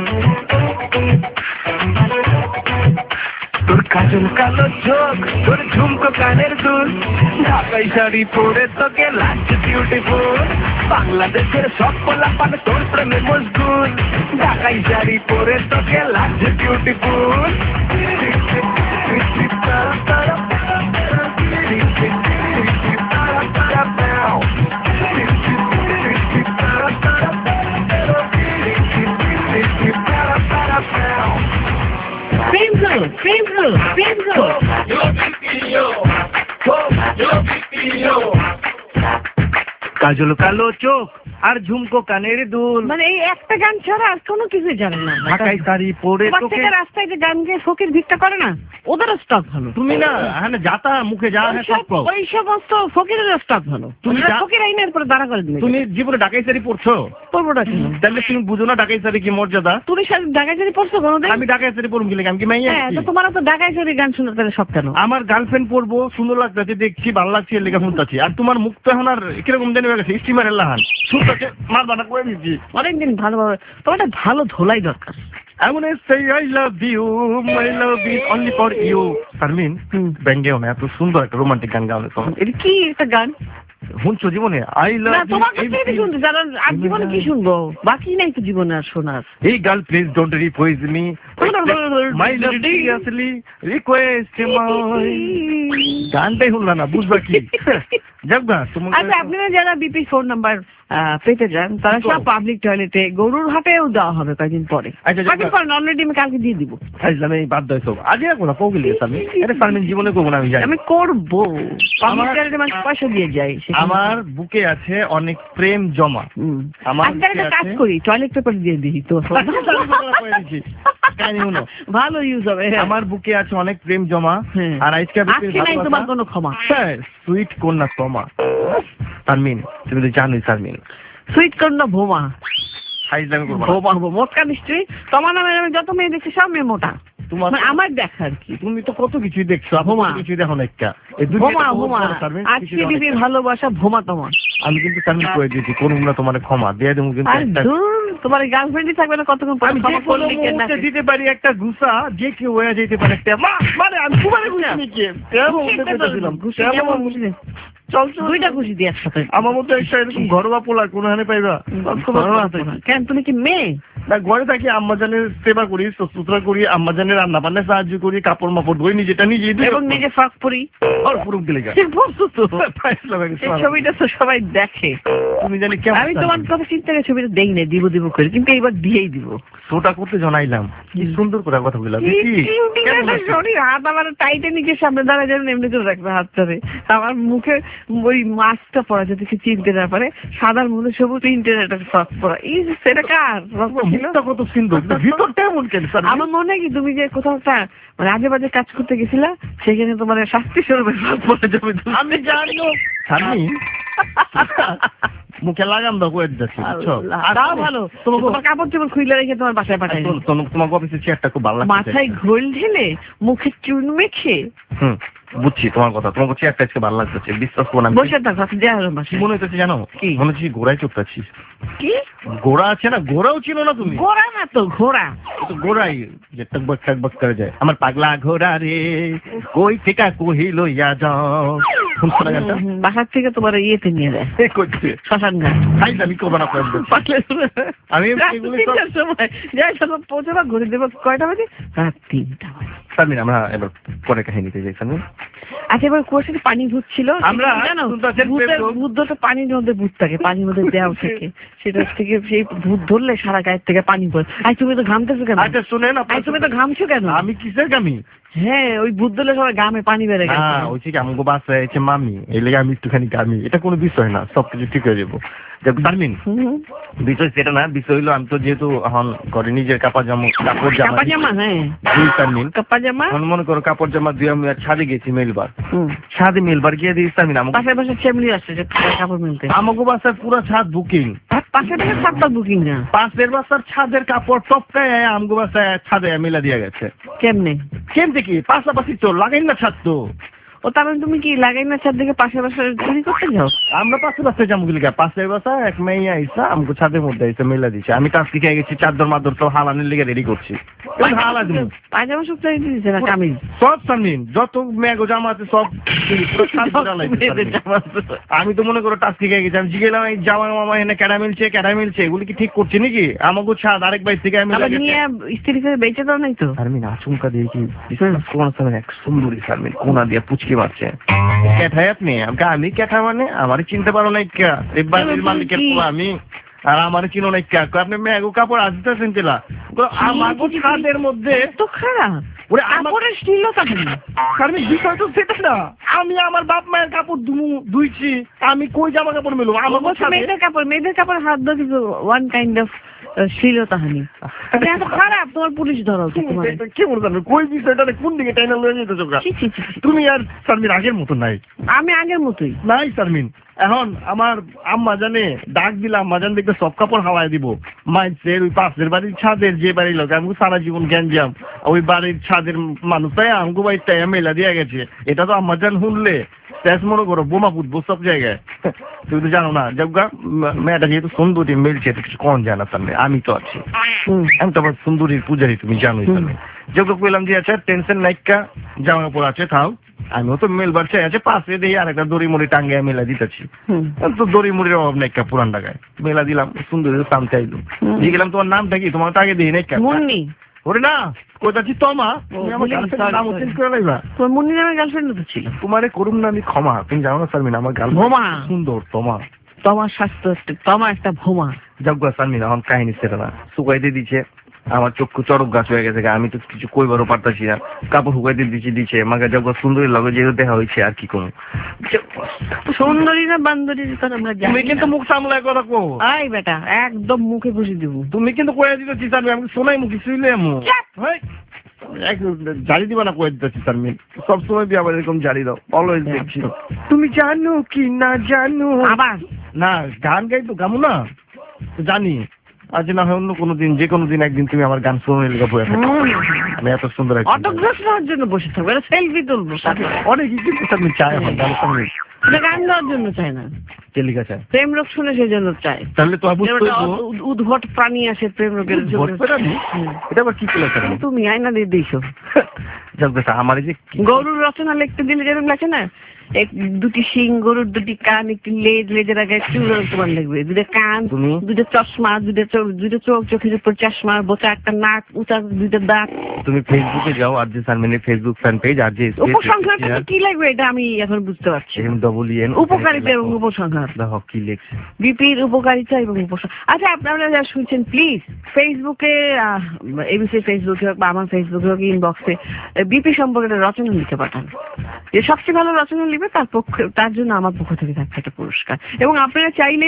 তোর কাজল কালো চোখ তোর ঝুমকো কানের দুল ঢাকাই শাড়ি পরে তোকে লাগছে বিউটিফুল বাংলাদেশের সব পোলাপান তোর প্রেমে মশগুল ঢাকাই শাড়ি পরে তোকে লাগছে বিউটিফুল কাজল কালো চোখ আর ঝুমকো কানের দুল মানে এই একটা গান ছাড়া আর কোনো কিছুই জানেন না। ঢাকাই শাড়ি পরে তোকে রাস্তায় যে গান গিয়ে ফকির ভিক্ষা করে না, ওদেরও স্টক ভালো। তুমি না হ্যাঁ যাতা মুখে যা হ্যাঁ সব পাও। ওই সমস্ত ফকিরেরও স্টক ভালো। তুমি ফকির আইনের পরে দাঁড়া করে দিলে। তুমি জীবনে ঢাকাই শাড়ি পরছো? পরবোটা কেন? তাহলে তুমি বুঝো না ঢাকাই শাড়ি কি মর্যাদা? তুমি ঢাকাই শাড়ি পরছো কোনোদিন? আমি ঢাকাই শাড়ি পরবো কি লাগে? আমি কি মাইয়া? হ্যাঁ, তো তোমার তো ঢাকাই শাড়ি গান শুনতে তাহলে সব কেন? আমার গার্লফ্রেন্ড পরবো, সুন্দর লাগতেছে, দেখছি ভালো লাগছে, এর লেগে শুনতেছি। আর তোমার মুখ তো এখন আর কিরকম জানি হয়ে গেছে, স্টিমারের লাহান শুনতেছে, মার বানা করে দিচ্ছি। অনেকদিন ভালোভাবে তোমার একটা ভালো ধোলাই দরকার। I wanna say I love you, my love is only for you. Sharmin, ব্যাঙ্গেও না, এত সুন্দর একটা রোমান্টিক গান গাওয়া তোমার। এটা কি একটা গান শুনছো জীবনে? I love you. তোমার কাছে এটা শুনতে জানো, আর জীবনে কি শুনবো? বাকি নাই তো জীবনে আর শোনার। Hey girl, please don't refuse me. My love seriously request my. গানটাই শুনলা না, বুঝবা কি? যাক না, আচ্ছা, আপনারা যারা বিপি ফোন নাম্বার পেতে যান তারা সব পাবলিক টয়লেটে গরুর হাটেও দেওয়া হবে কয়েকদিন পরে। অলরেডি আমি কালকে দিয়ে দিব। আমি বাদ দাও সব আগে কোনো কৌগলি আমি এটা শারমিন জীবনে করবো না, আমি জানি। আমি করবো, পাবলিক টয়লেটে মানুষ পয়সা দিয়ে যাই। আমার বুকে আছে অনেক প্রেম জমা। আমার কাজ করি, টয়লেট পেপার দিয়ে দিই তো ভালো ইউজ হবে। আমার বুকে আছে অনেক প্রেম জমা, আর আজকে নাই তোমার কোনো ক্ষমা। সুইট কন্যা তোমা শারমিন, তুমি তো জানোই শারমিন। সুইট কন্যা ভোমা, ভোমা মোটকা নিশ্চয়ই। তোমার নামে আমি যত মেয়ে দেখছি সব মেয়ে মোটা। তোমার আমার দেখা আর কি, তুমি তো কত কিছুই দেখছো, কিছুই দেখো না। একটা ভোমা ভোমা আজকে দিবি ভালোবাসা ভোমা তোমার। আমি কিন্তু শারমিন করে দিয়েছি, কোন তোমার ক্ষমা দিয়ে দেবো। কিন্তু তোমার গার্লফ্রেন্ডই থাকবে না কতক্ষণ পরে ক্ষমা করলে দিতে পারি একটা গুসা, যে কেউ হয়ে যেতে পারে একটা মানে আমি তোমার চল দুইটা খুশি দিয়ে একসাথে। আমার মতো একটা এরকম ঘরোয়া পোলা কোন হানে পাইবা? কেন তুমি কি মেয়ে? না, ঘরে থাকি, আম্মাজানের সেবা করি, সুতরা করি, আম্মাজানের রান্না বান্নায় সাহায্য করি, কাপড় মাপড় ধুই, নিজেটা নিজেই দিই এবং নিজে ফাঁক পরি। আর পুরো গেলে ছবিটা তো সবাই দেখে। তুমি জানি কেমন, আমি তোমার কথা চিন্তা করে ছবিটা দেই না, দিব দিব করে, কিন্তু এইবার দিয়েই দিব। শোটা করতে জানাইলাম, কি সুন্দর করে কথা বললাম। শরীর হাত আমার টাইটে নিজের সামনে দাঁড়ায় যেন এমনি করে রাখবে হাত ধরে। আমার মুখে ওই মাস্কটা পরা যাতে চিনতে না পারে, সাদার মধ্যে সবুজ ইন্টারনেটের ফ্রক পরা। এই সেটা কার? কত সুন্দর, ভিতরটা এমন কেন? আমার মনে হয় কি তুমি যে কোথাও একটা মানে আজে বাজে কাজ করতে গেছিলা, সেখানে তোমার শাস্তি স্বরূপের ফ্রক পরে যাবে। আমি জানি মুখে লাগাম দাও করে যাচ্ছি, বুঝছো? ভালো, তোমার কাপড় চোপড় খুলে রেখে তোমার বাসায় পাঠাই। তোমার অফিসের চেয়ারটা খুব ভালো লাগছে, মাথায় ঘোল ঢেলে মুখে চুন মেখে। বুঝছি তোমার কথা, তোমার চেয়ারটা আজকে ভালো লাগছে, বিশ্বাস করো না। বসে থাকো, কি মনে হইতেছে জানো? মনে হচ্ছে ঘোড়ায় চড়তেছি। কি ঘোড়া আছে না? ঘোড়াও ছিল না তুমি? ঘোড়া না তো, ঘোড়া তো ঘোড়াই যে টকবক টকবক করে যায়। আমার পাগলা ঘোড়া রে কই থেকে কহি লইয়া যাও। শুনছো না গানটা? বাসার থেকে তোমার ইয়েতে নিয়ে যায়, শ্মশান ঘাট। আমি করবো না, আমি সময় যাই সব পৌঁছাবো, ঘুরে দেবো কয়টা বাজে? রাত 3টা বাজে। শারমিন, আমরা এবার পরে কাহিনীতে যাই। শারমিন, আচ্ছা, এবার কুয়াশাতে পানি ধুচ্ছিল, আমরা জানো ভূতটা পানির মধ্যে ভূত থাকে, পানির মধ্যে দেওয়া থেকে, সেটা থেকে সেই ভূত ধরলে সারা গায়ের থেকে পানি পড়ে। আই তুমি তো ঘামতেছো কেন? আচ্ছা শুনেন, তুমি তো ঘামছো কেন? আমি কিসের ঘামি? হ্যাঁ, ওই ভূত ধরলে সবাই ঘামে, পানি বেড়ে গেছে। ওই ঠিক আমগো বাসায় আছে মামি, এই লেগে আমি একটুখানি ঘামি। এটা কোনো বিষয় না, সবকিছু ঠিক হয়ে যাবো। শারমিন, বিষয় সেটা না, বিষয় হইলো আমি তো যেহেতু এখন ঘরে নিজের কাপড় জামা, মনে করো কাপড় জামা দিয়ে আমি ছাদে গেছি মেলবার। ছাদে মেলবার গিয়ে দিই শারমিন, পাশের বাসায় ফ্যামিলি আসছে কাপড় মেলতে। আমাকে বাসার পুরো ছাদ বুকিং। পাশের বাসার ছাদটা বুকিং না, পাশের বাসার ছাদের কাপড় টপকায় আমগো বাসায় ছাদে মেলা দিয়ে গেছে। কেমনে কি পাশাপাশি তো লাগাই না ছাদ, তো ও তার মানে তুমি কি লাগাই না ছাদ থেকে পাশে পাশে চুরি করতে যাও? আমরা পাশে যাবো গিলিকা, পাশের বাসা এক মেয়ে আইসা আমাকে ছাদের মধ্যে আইসা মেলা দিছে, আমি টাস্কি খেয়ে গেছি, চাদর মাদর সব হালানের লেগে রেডি করছি। হালা দিব পায়জামা সপ্তাহে দিয়েছে না কামিজ সব সামনে যত ম্যাগো জামা আছে সব আমি তো মনে করো টাস্কি খেয়ে গেছি। আমি জিগেলাম এই জামা মামা এনে ক্যাডা মিলছে এগুলি কি ঠিক করছে নাকি? আমাকে ছাদ আরেক বাইর থেকে আমি নিয়ে স্ত্রী করে বেঁচে দাও নাই তো? শারমিন আচমকা দিয়ে কি এক সুন্দরী শারমিন কোনা দিয়ে পুচকি মারছে। ক্যাঠাই আপনি? আমি ক্যাঠা মানে আমারই চিনতে পারো নাই কে? মালিকের আমি আর আমার চিনো নাই কে? আপনি ম্যাগো কাপড় আসতেছেন চিলা আমার ছাদের মধ্যে তো খারাপ ওরে কাপড়ের শ্লীলতা শারমিন বিষয় তো সেটা না। আমি আমার বাপ মায়ের কাপড় ধুইছি, আমি কই জামা কাপড় মেলবো? আমার মেয়েদের কাপড় হাত ধরে কিন্তু ওয়ান কাইন্ড অফ শ্লীলতাহানি। এত খারাপ তোমার পুলিশ ধরো কি বলতো কই বিষয়টা কোন দিকে টাইনা লয়ে যেতেছো? তুমি আর শারমিন আগের মতো নাই। আমি আগের মতোই নাই শারমিন। এখন আমার আম্মা জানে ডাক দিলাম, আম্মা জান দেখবে সব কাপড় হাওয়ায় দিব। মাইসের ওই পাশের বাড়ির ছাদের যে বাড়ির লোক আমাকে সারা জীবন জ্ঞানজাম, ওই বাড়ির ছাদের মানুষটাই আমাকে বাড়িটাই মেলা দিয়ে গেছে। এটা তো আম্মা জান শুনলে শেষ মনে করো বোমা ফুটবো সব জায়গায়। তুমি তো জানো না যজ্ঞা মেয়েটা যেহেতু সুন্দরী মিলছে কিছু কম জানা তার আমি তো আছি, আমি তো আবার সুন্দরীর পূজারি তুমি জানোই। তাহলে যজ্ঞ কইলাম যে আচ্ছা টেনশন নাইকা জামা কাপড় আছে থাও, আমিও তো মেলবার চাই আছে পাশে দিয়ে আর একটা দড়ি মুড়ি টাঙ্গে মেলা দিতেছি। তো দড়ি মুড়ির অভাব নাইকা পুরান টাকায় মেলা দিলাম। সুন্দরী দাম চাইলো, দিয়ে গেলাম তোমার নামটা কি? তোমার তো আগে দিই নাইকা ওরে না কোথাচ্ছি তোমা মুন্নি নামের গার্লফ্রেন্ড তো ছিল। তোমারে করুম না আমি ক্ষমা, তুমি জানো না শারমিন আমার গার্লফ্রেন্ড সুন্দর তোমার স্বাস্থ্য তোমার একটা ভোমা যজ্ঞ শারমিন। এখন কাহিনী সেটা না, শুকাই দিয়ে দিচ্ছে আমার চক্ষু চড়ক গাছ হয়ে গেছে, আমি তো কিছু কইবারও পারতাছি না। কাপড় শুকাই দিয়ে দিচ্ছে মাকে যজ্ঞ সুন্দরী লগে যেহেতু দেখা হয়েছে আর কি কোনো সুন্দরী না বান্দরী আমরা তুমি কিন্তু মুখ সামলায় কথা কো। আই বেটা একদম মুখে বসে দিব। তুমি কিন্তু কয়ে দিতেছি শারমিন, আমি শোনাই মুখে শুইলে জারি দিবা না কয়ে দিতেছি শারমিন, সবসময় দিয়ে আবার এরকম জারি দাও অলওয়েজ দেখছি। তুমি জানো কি না জানো আবার না গান গাই তো গামু না জানি, আজ না হয় অন্য কোনো দিন যে কোনো দিন একদিন তুমি আমার গান শুনে লেখা বই আমি এত সুন্দর অটোগ্রাফ নেওয়ার জন্য বসে থাকবো, সেলফি তুলবো অনেক কিছু আপনি চাই আমার গান সঙ্গে গান গাওয়ার জন্য চায় না, তেলিকা চায় প্রেম রোগ শুনে সেই জন্য চায়। তাহলে তো উদ্ভট প্রাণী আসে প্রেম রোগের এটা আবার কি তুমি আয়না দিয়ে দিয়েছো। আমার যে গরুর রচনা লিখতে দিলে যেরকম লেখে না, দুটি শিং গরুর, দুটি কান, একটি লেজ, লেজের আগে তোমার লাগবে দুটো কান, দুটো চশমা, দুটো চোখ, চোখের উপর চশমা, বোচা একটা নাক, উঁচা দুটো দাঁত। তুমি ফেসবুকে যাও আর যে শারমিনের ফেসবুক ফ্যান পেজ আর যে উপসংহারটা কি লাগবে এটা আমি এখন বুঝতে পারছি। উপকারিতা এবং উপসংহার দেখো কি লিখছে, বিপির উপকারিতা এবং উপসংহার। আচ্ছা আপনারা যা শুনছেন প্লিজ ফেসবুকে, এবিসি ফেসবুকে হোক বা আমার ফেসবুকে হোক, ইনবক্সে বিপি সম্পর্কে রচনা লিখে পাঠান। যে সবচেয়ে ভালো রচনা লিখবে তার জন্য আমার পক্ষ থেকে থাকছে একটা পুরস্কার। এবং আপনারা চাইলে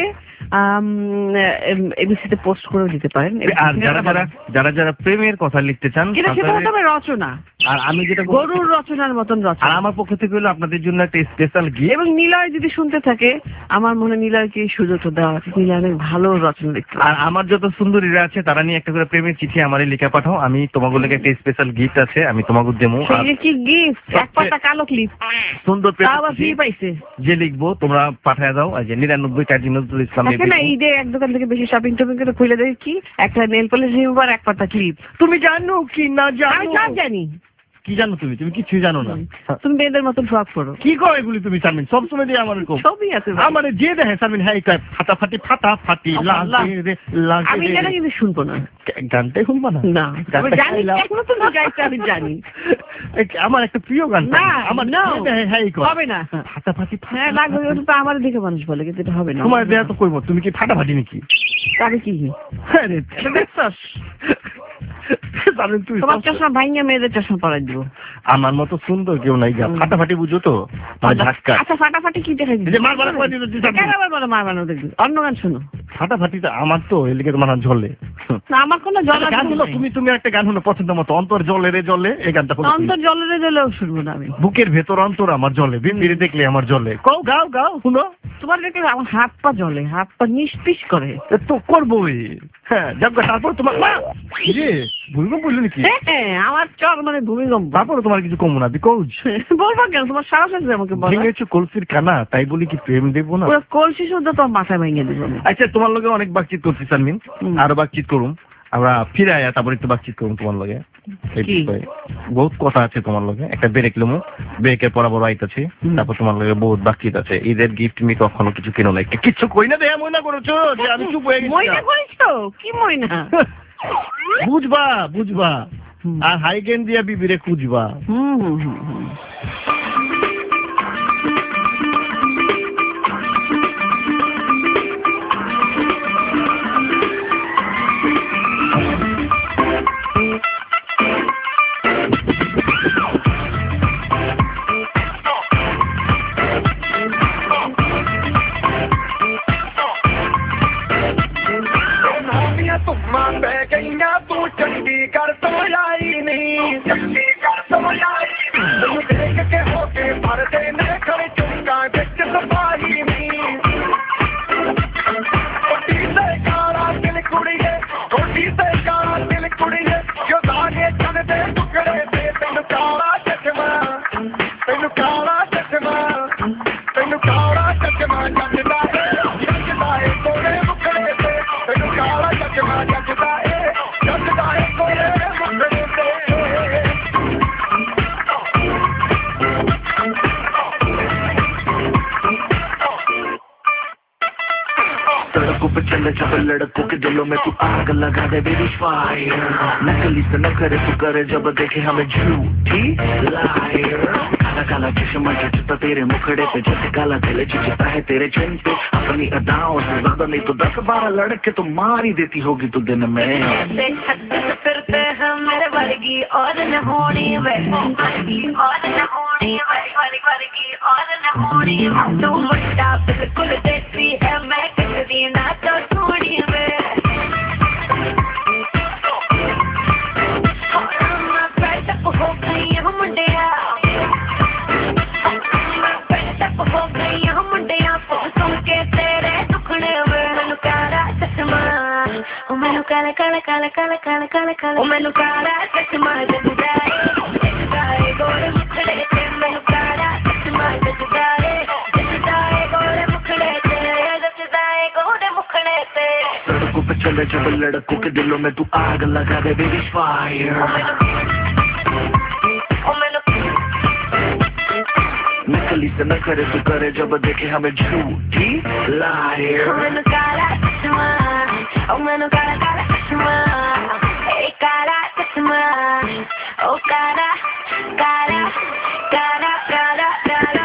এবিসিতে পোস্ট করেও দিতে পারেন। আর যারা যারা প্রেমের কথা লিখতে চান সেটা হতে হবে রচনা, আর আমি যেটা গরুর রচনার মতন রচনা। আর আমার পক্ষ থেকে হলো আপনাদের জন্য একটা স্পেশাল গিফট। এবং নিলয় যদি শুনতে থাকে আমার মনে নিলয়কে সুযোগটা দেওয়া আছে, নিলয় অনেক ভালো রচনা লিখতে। আর আমার যত সুন্দরীরা আছে তারা নিয়ে একটা করে প্রেমের চিঠি আমারে লিখে পাঠাও, আমি তোমাকে লেগে একটা স্পেশাল গিফট আছে আমি তোমাকে দেবো। কি গিফট? এক পাতা কালো ক্লিপ সুন্দর পাইছে যে লিখবো তোমরা পাঠায় দাও। আর যে 99 কাজী নজরুল ইসলাম না ঈদে এক দোকান থেকে বেশি শপিং টপিং করে খুলে দেয় কি একটা নেল পলিশ রিমুভার, এক পাতা ক্লিপ। তুমি জানো কি না জানো? আমি সব জানি। কি জানো তুমি? তুমি কিছুই জানো না। তুমি মেয়েদের মতন ফ্রক পরো। কি করো এগুলি তুমি শারমিন? সবসময় দিয়ে আমার এরকম সবই আছে আমার যে দেখে শারমিন হ্যাঁ ফাটাফাটি আমি জানি কিন্তু শুনবো না, গানটাই শুনবো না। না আমি জানি আমার একটা প্রিয় গান আমার হবে না, ফাটাফাটি লাগবে ওটা তো আমার দেখে মানুষ বলে, কিন্তু এটা হবে না। তোমার দেয়া তো কইবো তুমি কি ফাটাফাটি নাকি? তবে কি দেখছস তোমার চশমা ভাঙিয়ে মেয়েদের চশমা পরাই দিব। আমার মতো সুন্দর কেউ নাই গা, ফাটাফাটি বুঝো তো ঝাটকা। আচ্ছা ফাটাফাটি কি দেখাই দিচ্ছি? মারবানো দেখবি অন্য গান শোনো। ফাটাফাটিটা আমার তো এদিকে তোমার ঝলে না, আমার কোনো জল তুমি একটা গান শুনো পছন্দ মতো, অন্তর জলে রে জলে, এই গানটা অন্তর জলে রে জলেও শুনবো না আমি। বুকের ভেতর অন্তর আমার জলে, বিপিরে দেখলে আমার জলে। গাও শুনো তোমার দেখলে আমার হাত পা জ্বলে, হাত পা নিষ্পিস করে। তো করবোই। হ্যাঁ যাক, তারপর তোমার ভূমিকম্প বললো নাকি? হ্যাঁ আমার চর মানে ভূমিকম্প। তারপরে তোমার কিছু কমবো না, বিকজ বলবা কেন? তোমার সারা সাথে আমাকে বলো ভেঙেছো কলসির কানা, তাই বলি কি প্রেম দেবো না? কলসি শুদ্ধ তোমার মাথায় ভেঙে দেবো। আচ্ছা তোমার লগে অনেক বাতচিত করছি সারমিন, আরো বাতচিত করুম, আমরা ফিরে আয়া তারপর একটু বাতচিত করুম তোমার লগে। বহুত কথা আছে তোমার লগে, একটা ব্রেক লমু, ব্রেকের বরাবর আইতাছে, তারপর তোমার লগে বহুত বাতচিত আছে। ঈদের গিফট মি কখনো কিছু কিনো নাই, কিছু কই না দেয়া ময়না করেছো যে আমি চুপ হয়ে গেছি। ময়না করেছো? কি ময়না? বুঝবা বুঝবা, আর হাইগেন দিয়া বিবিরে খুঁজবা। तू चंडीगढ़ तो आई नहीं, चंडीगढ़ तो आई नहीं, देख के होके भर देने खड़े चुंगा बिच सफाई नहीं। कोटी से काला दिल कुड़ी है, कोटी से काला दिल कुड़ी है, जो दाने चन दे टुकड़े दे, तेनु काला चश्मा, तेनु काला चश्मा, तेनु काला चश्मा जचदा है गोरे मुखड़े से, तेनु काला चश्मा जचदा है गोरे मुखड़े से। सड़कों पे चले जब लड़कों के दिलों में तू आग लगा दे बेबी फायर, नकली से न करे तू करे जब देखे हमें झूठी लायर। काला काला चश्मा जचता तेरे मुखड़े पे, जैसे काला दिल चिचता है तेरे चिन पे, अपनी अदाओं से ज्यादा नहीं तो 10-12 लड़के तो मार ही देती होगी तू दिन में। फिरते हैं मेरे वर्गी और न होनी वर्गी और न होनी वर्गी और न होनी, तू बड़ा बिल्कुल देती है मैं किसी ना तो थोड़ी में। मैं पैटअप हो गई हूँ मुंडिया, मैं पैटअप हो गई हूँ मुंडिया, सुन के तेरे दुखड़े में मैनू काला चश्मा, मैनू काला काला काला काला काला काला काला, मैनू काला चश्मा जचदा है गोरे मुखड़े से, मैनू काला चश्मा जचदा है गोरे मुखड़े से, जचदा है गोरे मुखड़े से। सड़कों पे चले जब लड़कों के दिलों में तू आग लगा दे बेबी फायर, नकली से न करे तू करे जब देखे हमें झूठी लायर। मैनू काला चश्मा, मैनू काला काला चश्मा, काला चश्मा, ओ काला काला काला काला काला।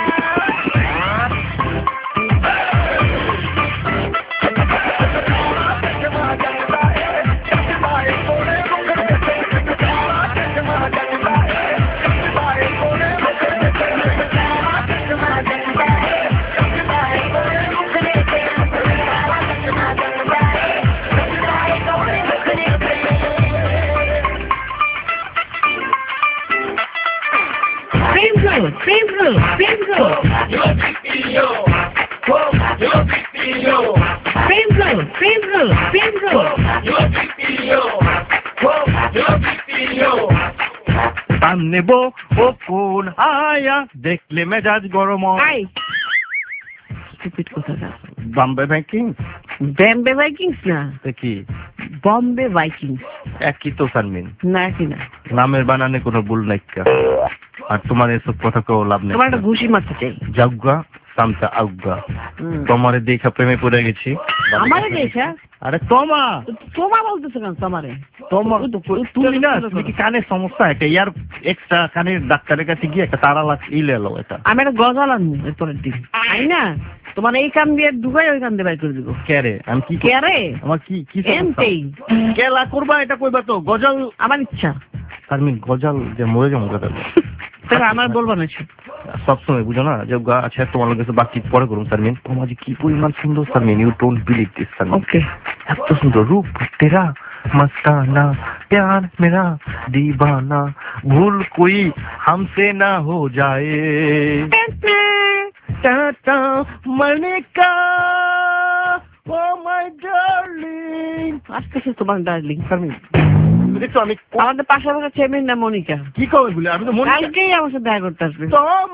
सामने वो कौन आया देखले मेजाज गरम হয়। স্টুপিড কথা। বম্বে ভাইকিংস? বম্বে ভাইকিংস না, কি বম্বে ভাইকিংস একই তো সারমিন, না কি না, নামের বানানে কোনো ভুল নাই। আর তোমার এসব কথা কেউ লাভ নেই, তোমার একটা ঘুষি মারতে চাই। যাওগা সামটা আউগা, তোমারে দেখা প্রেমে পড়ে গেছি। আমারে দেখা? আরে তোমা বলতেছো কেন? তোমারে তুমি না, তুমি কি কানের সমস্যা? একটা ইয়ার এক্সট্রা কানের ডাক্তারের কাছে গিয়ে একটা তারা লাগ এলো। এটা আমি একটা গজাল আনবো এরপরের দিন, আই না তোমার এই কান দিয়ে ঢুকাই ওই কান দিয়ে বাইর করে দিব। কে রে? আমি কি কে রে? আমার কি কি এমতেই কেলা করবা এটা কইবা তো? গজাল আমার ইচ্ছা। আমি গজাল যে মরে যাবো কথা আমার বলবো না সবসময়, বুঝো না যে আচ্ছা তোমার কাছে বাকি পরে করুন সারমিন। তোমার যে কি পরিমাণ সুন্দর Sharmin, you don't believe this Sharmin. Okay, এত সুন্দর রূপ তেরা मस्ताना प्यार मेरा दीवाना भूल कोई हमसे ना हो जाए মনিকা ও মাই ডার্লিং। আজকে তোমার ডার্লিং শারমিন দেখছো আমি আমাদের পাশাপাশি চেয়ারম্যান না মনিকা কি কবে বলে আমি তো কালকেই আমার সাথে দেখা করতে আসবে।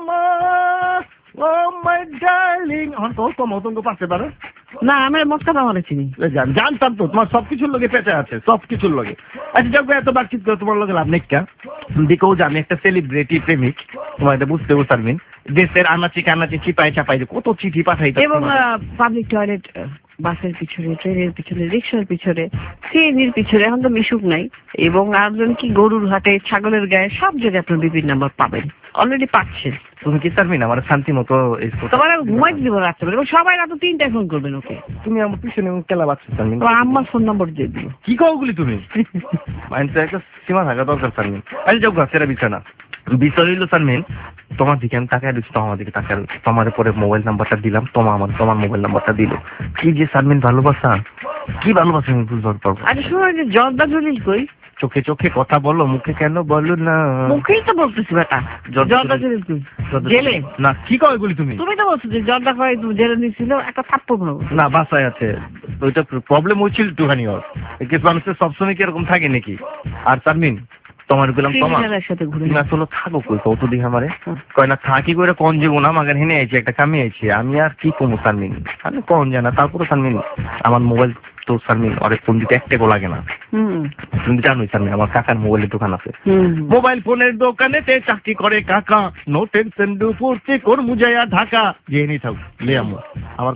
ও মাই ডার্লিং আমার তো কম অতঙ্গ পারতে পারে না আমি মস্কা আমার চিনি জানতাম তো তোমার সবকিছুর লোকে পেঁচে আছে সবকিছুর লোকে। আচ্ছা যাক এত বাতচিত করে তোমার লোকে লাভ নেই কা দিকেও যে আমি একটা সেলিব্রিটি প্রেমিক তোমার এটা বুঝতেও পারবেন দেশের আনাচি কানাচি চিপাই চাপাই কত চিঠি পাঠাইতে এবং পাবলিক টয়লেট বাসের পিছনে ট্রেনের পিছনে রিক্সার পিছনে সিএনজির পিছনে এখন তো মিশুক নাই এবং আরেকজন কি গরুর হাটে ছাগলের গায়ে সব জায়গায় আপনার বিপিন নাম্বার পাবেন অলরেডি পাচ্ছেন। তুমি কি পারবি না আমার শান্তি মতো তোমার ঘুমাইতে দিব রাখতে পারবে এবং সবাই রাত 3টায় ফোন করবেন ওকে। তুমি আমার পিছনে কেলা বাচ্চা শারমিন তোমার আম্মার ফোন নম্বর দিয়ে দিও। কি কওগুলি তুমি মাইন্ডে একটা সীমা থাকা দরকার শারমিন। আরে যাও গাছেরা বিছানা বিষয় হইলো শারমিন তোমার দিকে আমি তাকায় দিচ্ছি তোমার দিকে তাকায় তোমার পরে মোবাইল নাম্বারটা দিলাম তোমার মোবাইল নাম্বারটা দিল কি যে শারমিন ভালোবাসা কি ভালোবাসা আমি বুঝতে পারবো। আরে শোনো যে জর্দা জলিল কই চোখে চোখে কথা বলো মুখে কেন বলো না? মুখেই তো বলতেছি বেটা জর্দা জলিল কই জেলে না কি কও এগুলি তুমি তো বলছো যে জর্দা খাই তুমি জেলে নিছিল একটা থাপ্পড় মারবো না বাসায় আছে ওইটা প্রবলেম হচ্ছিল একটুখানি ওর কিছু মানুষের সবসময় কি এরকম থাকে নাকি। আর শারমিন তোমার গেলাম তোমার তুমি আসলে থাকো কই কত দিন আমারে কয় না থাকি করে কোন জীবন আমাকে হেনে আইছি একটা কামে আইছি আমি আর কি কমু শারমিন আমি কোন জানা তারপরে শারমিন আমার মোবাইল তো শারমিন অনেক ফোন দিতে একটা গো লাগে না। তুমি জানোই শারমিন আমার কাকার মোবাইলের দোকান আছে মোবাইল ফোনের দোকানেতে চাকরি করে কাকা নো টেনশন ডু পড়তে কোর মুজায়া ঢাকা জেনে নি থাক লে আমু আমার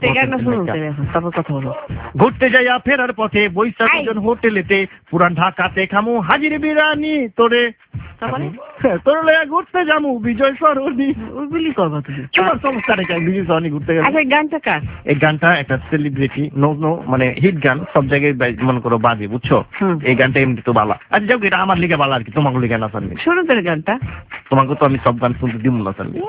তারপর কথা বলো ঘুরতে যাইয়া ফেরার পথে বৈশাখ দুজন হোটেলেতে পুরান ঢাকাতে খামু হাজির বিরানি তোরে তোর লয়া ঘুরতে যামু বিজয় সরণি ওইগুলি করবা তুমি তোমার সংস্থাটা কি বিজয় সরণি ঘুরতে গেছে। আচ্ছা গানটা কার এই গানটা একটা সেলিব্রিটি নো মানে হিট গান সব জায়গায় মনে করো বাজে বুঝছো এই গানটা এমনি তো বালা। আচ্ছা যাও এটা আমার লিগে বালা আর কি তোমাকে লিগে না শারমিন শোনো তোর গানটা তোমাকে তো আমি সব গান শুনতে দিব না শারমিন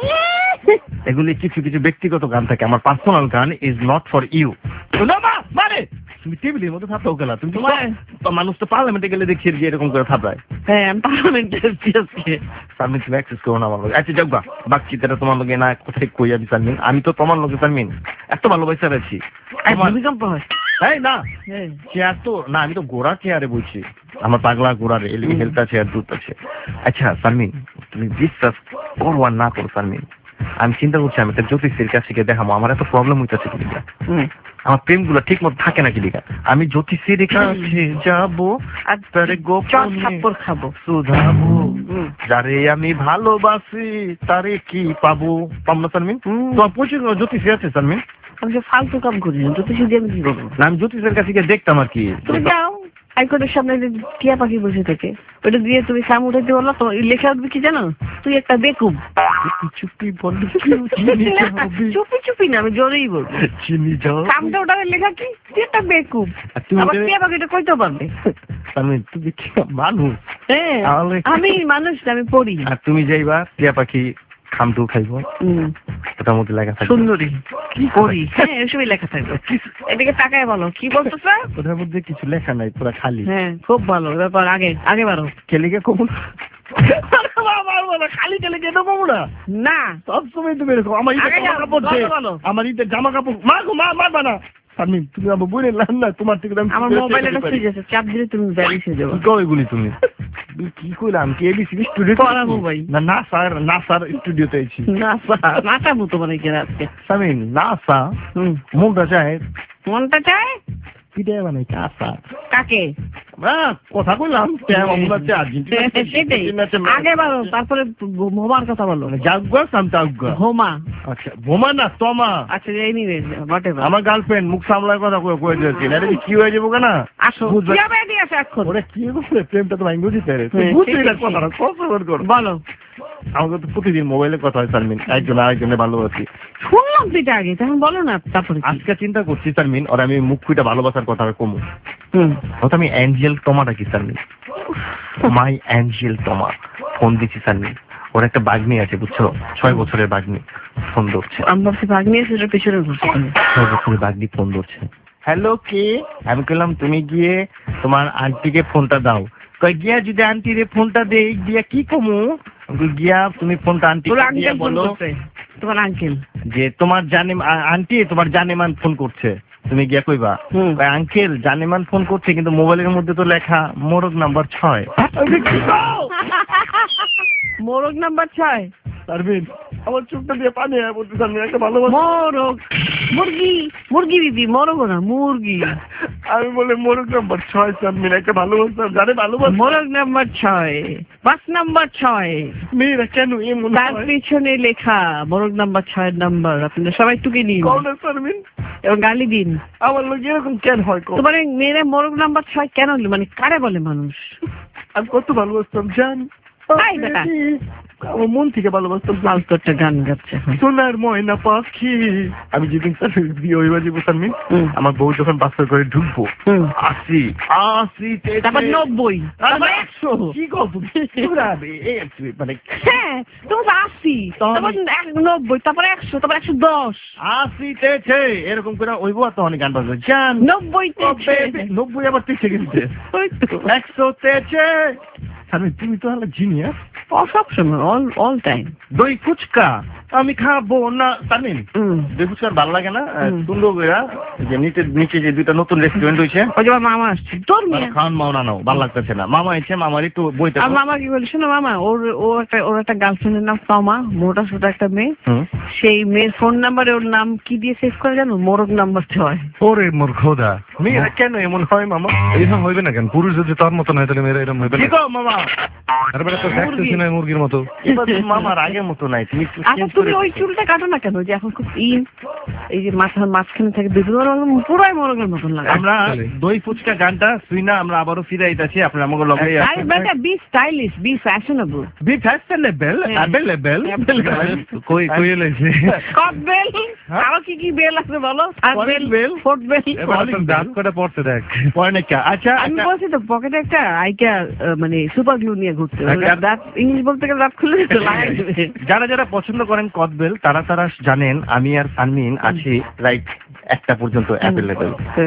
এগুলি কিছু কিছু ব্যক্তিগত গান থাকে আমার পার্সোনাল গান ইজ নট ফর ইউ। মানে তুমি টেবিলের মধ্যে থাকতেও গেলা তুমি মানুষ তো পার্লামেন্টে গেলে দেখছি যে এরকম করে থাপড়ায়। হ্যাঁ আমি পার্লামেন্টে শারমিন তুমি অ্যাক্সেস করো না আমার লোক। আচ্ছা যাও গা বাকি যেটা তোমার লোকে না কোথায় কই আমি শারমিন আমি তো তোমার লোকে শারমিন এত ভালোবাসা আছি ভূমিকম্প হয় তাই না চেয়ার তো না আমি তো গোড়া চেয়ারে বলছি আমার পাগলা গোড়ার হেলথ আছে আর দুধ আছে। আচ্ছা শারমিন তুমি বিশ্বাস করো আর না করো শারমিন আমি চিন্তা করছি আমি একটা জ্যোতিষের কাছে গিয়ে দেখাবো আমার এত প্রবলেম হইতেছে কি লিগা আমার প্রেম গুলো ঠিক মতো থাকে না কি লিগা আমি জ্যোতিষের কাছে যাবো আর তারে গোপনে খাবো শুধাবো যারে আমি ভালোবাসি তারে কি পাবো পাবো শারমিন তোমার প্রচুর জ্যোতিষী আছে শারমিন আমি ফালতু কাম করি না জ্যোতিষী দিয়ে আমি কি করবো না আমি জ্যোতিষের কাছে গিয়ে দেখতাম আর কি। তুমি যাও হাইকোর্টের সামনে টিয়া পাখি বসে থেকে ওটা দিয়ে তুমি সাম উঠাইতে বললো তো লেখা উঠবে কি জানো তুই একটা বেকুব চুপি বলবি চুপি চুপি না আমি জোরেই বলবো চিনি যাও সামটা ওটা লেখা কি তুই একটা বেকুব আবার টিয়া পাখিটা কইতে পারবে আমি তুমি কি মানুষ? হ্যাঁ আমি মানুষ আমি পড়ি। আর তুমি যাইবা টিয়া পাখি খামটু খাইবো ওটার মধ্যে লেখা থাকবে সুন্দরী কি করি হ্যাঁ এসবই লেখা থাকবে এদিকে তাকায় বলো কি বলতো স্যার ওটার মধ্যে কিছু লেখা নাই পুরো খালি। হ্যাঁ খুব ভালো ব্যাপার আগে আগে বারো খেলিকে কমন খালি খেলে কেন পাবো না না সবসময় তুমি এরকম আমার জামা কাপড় আমার ঈদের জামা কাপড় মা গো মা মারবা না শারমিন তুমি আমার বইয়ের লান না তোমার থেকে আমার মোবাইল একটা সুইচ আছে চাপ দিলে তুমি ব্যালেন্স হয়ে যাবে। কি কও এগুলি তুমি কি কইলাম কি এবিসি স্টুডিও পড়াবো ভাই না স্যার স্টুডিওতে আছি নাটা মতো মানে কি আজকে শারমিন নাসা মনটা চায় পিঠে বানাই কাঁচা কাকে কথা কইলাম আগে বলো তারপরে হোমার কথা বলো জাগুয়া সামতাগুয়া হোমা আচ্ছা ভোমা না তমা আচ্ছা এনিওয়ে হোয়াটএভার আমার গার্লফ্রেন্ড মুখ সামলার কথা কই দিয়েছি আরে কি হয়ে যাবো কেন আসো কি হবে দিয়ে আসো এখন ওরে কি করে প্রেমটা তো ভাঙিয়ে দিতে রে তুই বুঝলি না কথাটা কষ্ট কর বলো আমাকে তো প্রতিদিন মোবাইলে কথা হয় শারমিন একজন আরেকজনে ভালোবাসি শুনলাম দুইটা আগে তখন বলো না তারপরে আজকে চিন্তা করছি শারমিন আর আমি মুখ ফুটে ভালোবাসার কথা কমু হয়তো আমি অ্যাঞ্জেল তোমা ডাকি শারমিন মাই অ্যাঞ্জেল তোমা ফোন দিচ্ছি শারমিন ওর একটা বাগনি আছে বুঝছো 6 বছরের বাগনি ফোন ধরছে আমার বাগনি আছে ওর পেছনে ঘুরছে 6 বছরের বাগনি ফোন ধরছে হ্যালো কে আমি বললাম তুমি গিয়ে তোমার আন্টিকে ফোনটা দাও কই গিয়া যদি আন্টিরে ফোনটা দেই গিয়া কি কমু গিয়া তুমি ফোনটা আন্টিকে দিয়ে বলো তোমার আঙ্কেল যে তোমার আন্টি তোমার জানেমান ফোন করছে, তুমি গিয়া কইবা আঙ্কেল জানেমান ফোন করছে, কিন্তু মোবাইলের মধ্যে তো লেখা মোরগ নাম্বার 6। মোরগ নাম্বার 6। পারবেন আমার চোখটা দিয়ে পানি বলতেছে আমি একটা ভালোবাসি মোরগ মুরগি মুরগি দিদি মোরগ না মুরগি। আমি বলে মোরগ নাম্বার 6 সামনে একটা ভালোবাসতাম, জানে ভালোবাসা মোরগ নাম্বার 6 বাস নাম্বার 6। মেয়েরা কেন এমন তার পিছনে লেখা মোরগ নাম্বার 6 নাম্বার। আপনারা সবাই টুকে নিন এবং গালি দিন। আমার লোক এরকম কেন হয়? তোমার মেয়েরা মোরগ নাম্বার 6 কেন মানে কারে বলে মানুষ? আমি কত ভালোবাসতাম জান, তাই বেটা আমার মন থেকে ভালোবাসতাম। ফালতু একটা গান গাচ্ছে সোনার ময়না পাখি। আমি যেদিন বিয়ে হইবা যাবো সামনে, আমার বউ যখন বাচ্চা করে ঢুকবো 80 তারপর 90 তারপর 100 কি গল্প মানে হ্যাঁ তোমার 80 তারপর 90 তারপর 100 তারপর 110 80 এরকম করে ওইবো। তো অনেক গান বাজবে জান 90 আবার তেছে গেছে 100 আমি তুমি তো হলো জিনিয়াস। সব সময় অল টাইম। দই ফুচকা আমি খাবো না জানেন? দই ফুচকা ভালো লাগে না? সুন্দর যে নিচে যে দুইটা নতুন রেস্টুরেন্ট হয়েছে, ওই যে মামা আসছে তোর মেয়ে খাওয়ান মাওনা নাও ভালো লাগতেছে না। মামা এসে মামার একটু বইতে মামা কি বলিস না মামা ওর একটা গার্লফ্রেন্ডের নাম তমা, মোটা সোটা একটা মেয়ে। সেই মেয়ের ফোন নাম্বারে ওর নাম কি দিয়ে সেভ করে জানো? মোরগ নাম্বার 6। ওরে মোর খোদা, মেয়েরা কেন এমন হয় মামা? এইরকম হইবে না কেন? পুরুষ যদি তার মতো নয় তাহলে মেয়েরা এরকম হইবে না। মামা তারপরে তো দেখতেছি না মুরগির মতো। মামার আগের মতো নাই। তুমি ওই চুলটা কাটো না কেন? যে এখন খুব এই যে মাথার মাঝখানে থাকে পুরাই মোরগের মতন লাগে। আমরা দই ফুচকা গানটা শুই না, আমরা আবারও ফিরে আইতাছি। আপনার আমাকে লগে be stylish be fashionable be fashionable available কই এলাইছে কটবেল আরো কি বেল আছে বলো? আর বেল ফোর্ট বেল এবার দাঁত করে পড়তে দেখ পড়নেকা। আচ্ছা আমি বলছি তো পকেটে একটা আইকা মানে সুপার গ্লু নিয়ে ঘুরতে, দাঁত ইংলিশ বলতে গেলে দাঁত খুলে লাগাই দেবে। যারা পছন্দ করেন কটবেল তারা জানেন আমি আর সানমিন আছি রাইট একটা পর্যন্ত অ্যাভেলেবল।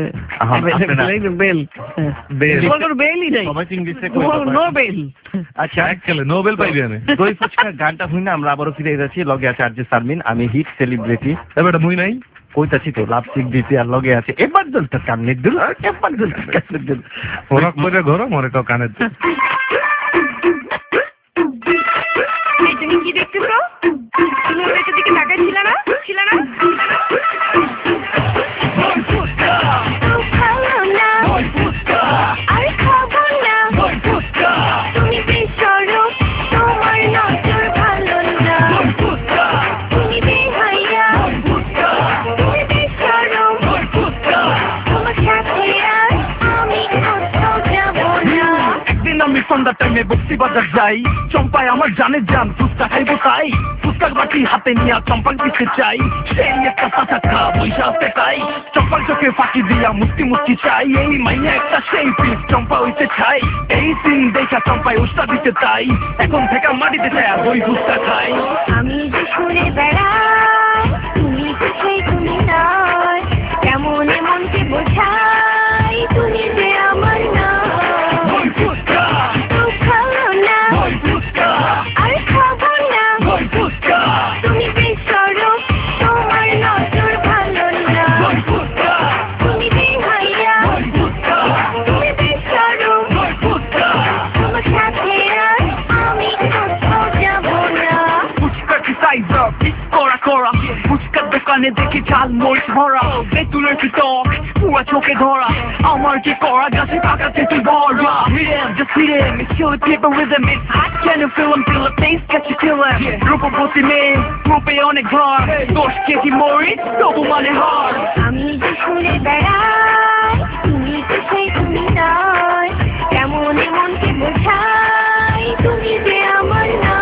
আচ্ছা নোবেল পাইবি আমি। দই ফুচকা গানটা শুনে আমরা আবারও ফিরে যাচ্ছি। লগে আছে আরজে সানমিন, আমি হিট সেলিব্রিটি। এবারে মুই নাই কইতাছি তো লাভ সিক দিতে আর লগে আছে এবার দল তো কানের দিল এবার দল কানের দিল ওরক করে ঘোরো মরে তো কানের দিল। তুমি কি দেখতেছো? তুমি ওর দিকে তাকাইছিল না? ছিল না? সন্ধ্যার টাইমে বক্সি বাজার যাই, চম্পায় আমার জানে যান ফুচকা খাইবো তাই ফুচকার বাটি হাতে নিয়ে চম্পার পিছে চাই। সেই একটা পাচাক্কা বৈশা আছে তাই চম্পার চোখে ফাঁকি দিয়া মুষ্টি চাই। এই মাইয়া একটা সেই পিস চম্পা হইতে চাই। এই সিন দেখা চম্পায় উস্তা দিতে তাই এখন থেকে মাটিতে চাই ওই ফুচকা খাই। আমি যে শুনে বেড়াই তুমি কোথায় তুমি নয়, কেমন মনকে বোঝাই তুমি যে আমার নয়। ফুচকার দোকানে দেখি ঝাল মরিচ ভরা, বেতুলের টক পুরা চোখে ধরা। আমার কি করা গাছে পাকাতে তুই বড়া। Just hit him, it's kill it, keep it rhythm. It's hot, can you feel him, feel the taste, get you killing. রূপবতী মেয়ে, রূপে অনেক ভর, 10 কেজি মরিচ, তবু মানে হার। আমি যে শুনে বেড়াই তুমি কোথায় তুমি নয়, কেমন মনকে বোঝাই তুমি যে আমার নয়।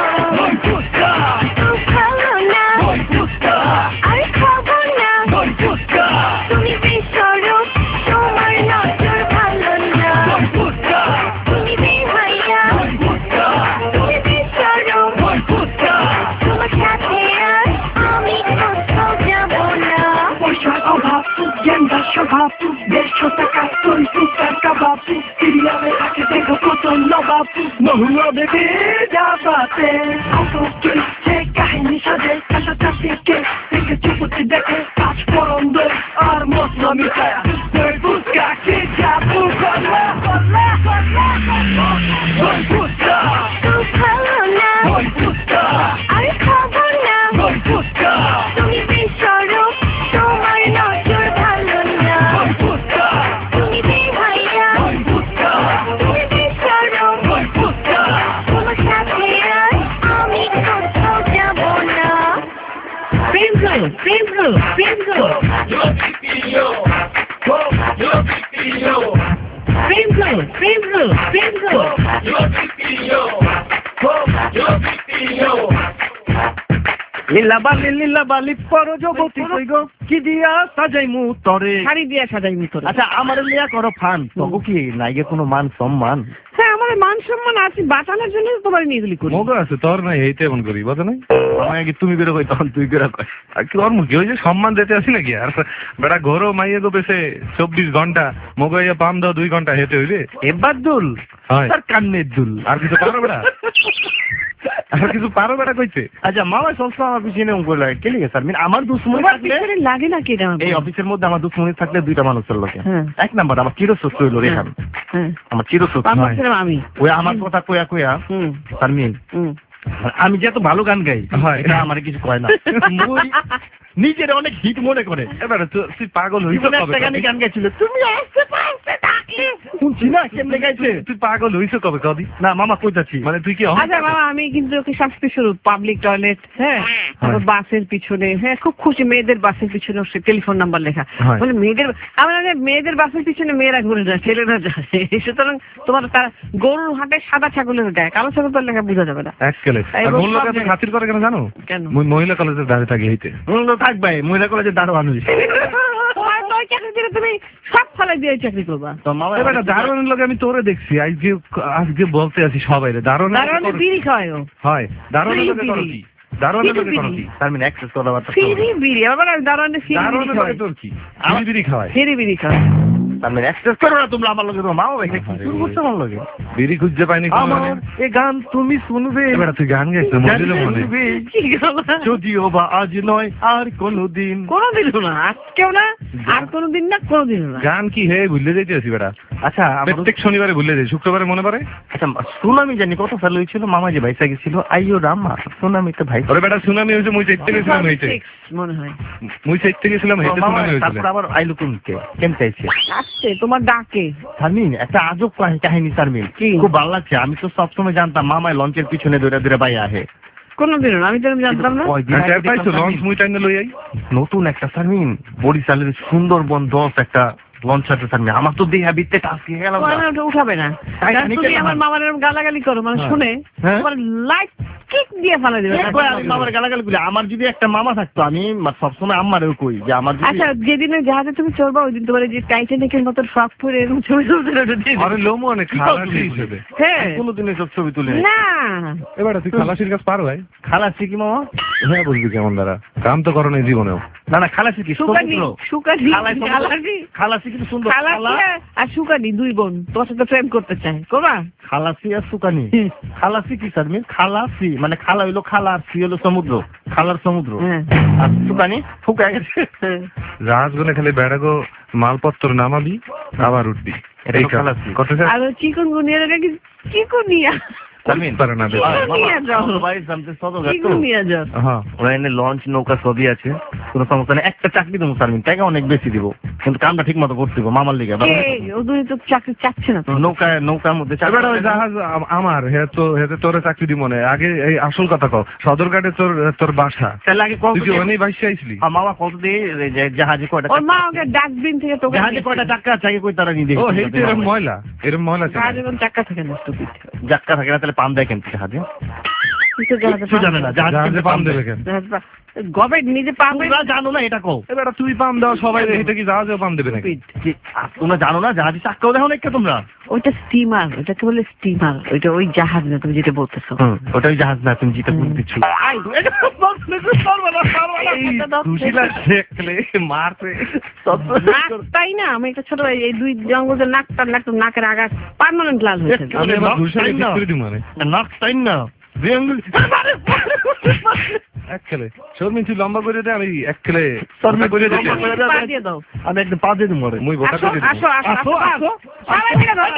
তুমি বেশরম তোমার নজর ভালো না। তুমি বেহাইয়া তুমি বেশরম তোমার সাথে আর আমি কোথাও যাব না। পয়সার অভাব জ্ঞানদার স্বভাব, 150 টাকা তোর ফুচকার কাবাব। সিরিয়ালে থাকে দেখো কত নবাব, মহুয়া বেবি যাবাতে আউট চলছে কাহিনী সাজে কাশা ফুচকে থেকে চুপতি দেখে কাজ পরন্দ আর মশলা মিঠায়া দই ফুচকা কে যাবো গলা গলা গলা দই ফুচকা তুই ভালো না দই ফুচকা আর খাবো না দই ফুচকা তুমি বেশরম তোমার নজর ভালো না দই ফুচকা তুমি বেহাইয়া দই ফুচকা তুমি বেশরম দই ফুচকা তোমার সাথে আর আমি কোথাও যাবো না প্রেম করো প্রেম করো প্রেম করো Yo pipiyo Yo pipiyo প্রেম করো প্রেম করো প্রেম করো Yo pipiyo Yo pipiyo লীলা বালি পরো জগতি কই গো কি দিয়া সাজাই মু তরে। শাড়ি দিয়া সাজাই ভিতরে। আচ্ছা আমার লিয়া করো ফান তবু কি নাইগে কোনো মান সম্মান? হ্যাঁ আমার মান সম্মান আছে বাঁচানোর জন্য তোমার নিয়ে এগুলি করি। মগো আছে তোর নাই এইতে এমন করি বুঝো নাই আমার আগে তুমি বেরো কই তখন তুই বেরো কই। আর কি ওর মুখে ওই যে সম্মান দিতে আসি নাকি আর বেটা ঘরো মাইয়ে গো বেশে 24 ঘন্টা মগো ইয়া পাম দাও 2 ঘন্টা হেঁটে হইলে এবার দুল হয় তার কান্নের দুল আর কিছু পারো বেটা আর কিছু পারো বেটা কইতে। আচ্ছা মামা সবসময় আমার পিছনে অঙ্ক লাগে কে লিখে স্যার আমার দুশ্মনী তোমার থাকলে পিছনে লাগে না কি আমার এই অফিসের মধ্যে আমার দুশ্মনী থাকলে দুইটা মানুষের লোকে হ্যাঁ। এক নাম্বার আমার চিরশত্রু হইল রেখান হ্যাঁ আমার চিরশত্রু আমার ছিলাম আমি ওই আমার কথা কয়া কয়া হুম শারমিন হুম আমি যে এত ভালো গান গাই হয়। এটা আমার কিছু কয় না মুই নিজের অনেক হিট মনে করে এবারে তুই পাগল হইছ জীবনে কবে একটা গানে গান গাইছিল তুমি আসতে পারতে ডাকলে শুনছি না কেমনে গাইছে তুই পাগল হইছ কবে কদি না মামা কইতাছি মানে তুই কি আচ্ছা বাবা আমি কিন্তু ওকে শাস্তি স্বরূপ পাবলিক টয়লেট হ্যাঁ তারপর বাসের পিছনে হ্যাঁ খুব খুশি মেয়েদের বাসের পিছনে সে টেলিফোন নাম্বার লেখা হয়। বলে মেয়েদের আমার মেয়েদের বাসের পিছনে মেয়েরা ঘুরে যায় ছেলেরা যায় সুতরাং তোমার তার গরুর হাটে সাদা ছাগলের গায়ে কালো ছাগল তো লেখা বোঝা যাবে না এককেলে এই আর বল মূল লোক সব এত জায়গায়। খাতির করে কেন জানো কেন? মুই মহিলা কলেজের দাঁড়িয়ে থাকি হইতে থাকবে মহিলা কলেজে দাঁড়ো মানুষ তোমার তো ওই চাকরি দিলে তুমি সব ফেলে দিয়ে চাকরি করবা তো মামা এবারে দারোয়ানের লোক আমি তোরে দেখছি আজকে বলতে আছি সবাই রে দারোয়ানে বিড়ি খাওয়ায় ও। হয় দারোয়ানের লোকে করো কি দারোয়ানের লোকে করো কি শারমিন অ্যাক্সেস করা বার্তা ফিরি বিড়ি আবার দারোয়ানে ফিরি বিড়ি দারোয়ানের লোকে খাওয়ায় তোর কি আমি বিড়ি খাওয়াই ফিরি বিড়ি খাওয়ায় শারমিন অ্যাক্সেস করো না তোমরা আমার লগে তো মামা ভাই কি শুরু করছো আমার লগে বিড়ি খুঁজতে পাইনি আমার এই গান তুমি শুনবে এবারে তুই গান গাইছিস মজিলে মনে শুনবে, কি গেল যদিও বা আজ নয় আর কোনোদিন কোনোদিন না আজকেও না আর কোনোদিন না কোনোদিন না গান কি হে ভুলে যাইতে আছি বেটা আচ্ছা আমার প্রত্যেক শনিবারে ভুলে যাই শুক্রবারে মনে পড়ে আচ্ছা সুনামি জানি কত সাল হয়েছিল মামা যে ভাইসা গেছিল আইও রামা সুনামি তো ভাই ওরে বেটা সুনামি হয়েছে মুই চাইতে গেছিলাম হইতে মনে হয় মুই চাইতে গেছিলাম হইতে মামা, সুনামি হয়েছিল তারপর আবার আইলো কোনকে কেন চাইছে আসছে তোমার ডাকে শারমিন একটা আজব কাহিনী শারমিন কি? খুব ভালো লাগছে আমি তো সবসময় জানতাম মামায় লঞ্চের পিছনে দৌড়ে দৌড়ে ভাই আহে কোনোদিন না আমি তো জানতাম না কয়দিন আগে টের পাইছো দেখলাম লঞ্চ মুই টাইনে লই আই নতুন একটা শারমিন বরিশালের সুন্দরবন 10 একটা লঞ্চ আছে শারমিন আমার তো দেহা বিতে টাসকে গেলাম না। তোমার ওটা উঠাবে না তাই কারণ আমি তুমি কেন আমার না? মামার এরকম গালাগালি করো মানে শুনে হ্যাঁ? তোমার লাইট কিক দিয়ে ফেলে দেবে এ কই আমি মামার গালাগালি বলি আমার যদি একটা মামা থাকতো আমি সবসময় আম্মারেও কই যে আমার যদি আচ্ছা যেদিনে জাহাজে তুমি চলবা ওই দিন তোমার এই যে টাইটানিকের মতো ফ্রক পরে এরকম ছবি তুলতে ওটা দিয়ে দিবে। আরে লোমো অনেক খালাসি হিসেবে হ্যাঁ কোনোদিন এসব ছবি তুলে নাই। না এবারে তুই খালাসির কাছে পারো ভাই খালাসি কি মামা হ্যাঁ বুঝবি কেমন দ্বারা কাম তো করো নাই জীবনেও না না খালাসি কি সুকানি সমুদ্র। সুকানি খালাই সমুদ্র। খালাসি খালাসি কিন্তু সুন্দর খালাসি আর সুকানি দুই বোন তোমার সাথে প্রেম করতে চায় করবা খালাসি আর সুকানি খালাসি কি শারমিন খালাসি মানে খালা হইলো খালা আর সি হলো সমুদ্র খালার সমুদ্র হ্যাঁ আর সুকানি ফুকা গেছে হ্যাঁ। জাহাজ গুনে খালি বেড়াগো মালপত্র নামাবি আবার উঠবি এটা এই তো খালাসি। কত আর চিকন গুনিয়া কি চিকুনিয়া শারমিন পারে না বেশ। নিয়ে যাও। চিকুন নিয়ে যাও হ্যাঁ ওরা এনে লঞ্চ নৌকা সবই আছে কোনো সমস্যা নেই একটা চাকরি দেবো শারমিন টাকা অনেক বেশি দিব কিন্তু কামটা ঠিক মতো করতে দিব মামার লিগে কে ও দুই তো চাকরি চাচ্ছে না তো নৌকার মধ্যে এবারে ওই জাহাজ আমার হেতে তোরে চাকরি দি মনে আগে এই আসল কথা কও সদরঘাটে তোর বাসা তাহলে আগে কত তুই কি ওখানেই বাইসে আইছিলি মামা কত দিয়ে জাহাজে কয়টা ওর মা ওকে ডাস্টবিন থেকে তোকে জাহাজে কয়টা চাক্কা আছে আগে কই তারা নিয়ে দেখি ও হেইতে এরম ময়লা জাহাজ এবং চাক্কা থাকে না স্টুপিড জাক্কা থাকে না তাহলে পাম দেয় কেন জাহাজে তুই তো জাহাজে কিছু জানে না জাহাজে জাহাজে পাম দেবে কেন গবে নিজে পাবে তোমরা জানো না এটা কও এবারে তুই পাম দাও সবাই হেঁটে কি জাহাজেও পাম দেবে নাকি তোমরা জানো না জাহাজে চাক্কাও দেখো না তোমরা ওইটা স্টিমার ওটাকে বলে স্টিমার ওইটা ওই জাহাজ না তুমি যেটা বলতেছো ওটাই জাহাজ না তুমি যেটা বলতেছো আই সুশীলা দেখলে মারতে তাই না আমি একটা ছোট এই দুই জঙ্গলের নাকটা নাকের আগা পার্মানেন্ট লাল হয়েছে আমি এবার ঘুষে করে দিই মানে নাক টাইম না দুই আঙ্গুল এক খেলে শর্মিন তুই লম্বা করে দে, আমি এক খেলে শর্মিন করে দে। পা দিয়ে দাও। আমি একদম পা দিয়ে দেবো রে। মুই গোটা আসো করে দিই। আসো আসো আসো, আসো। সবাই মিলে ধরো,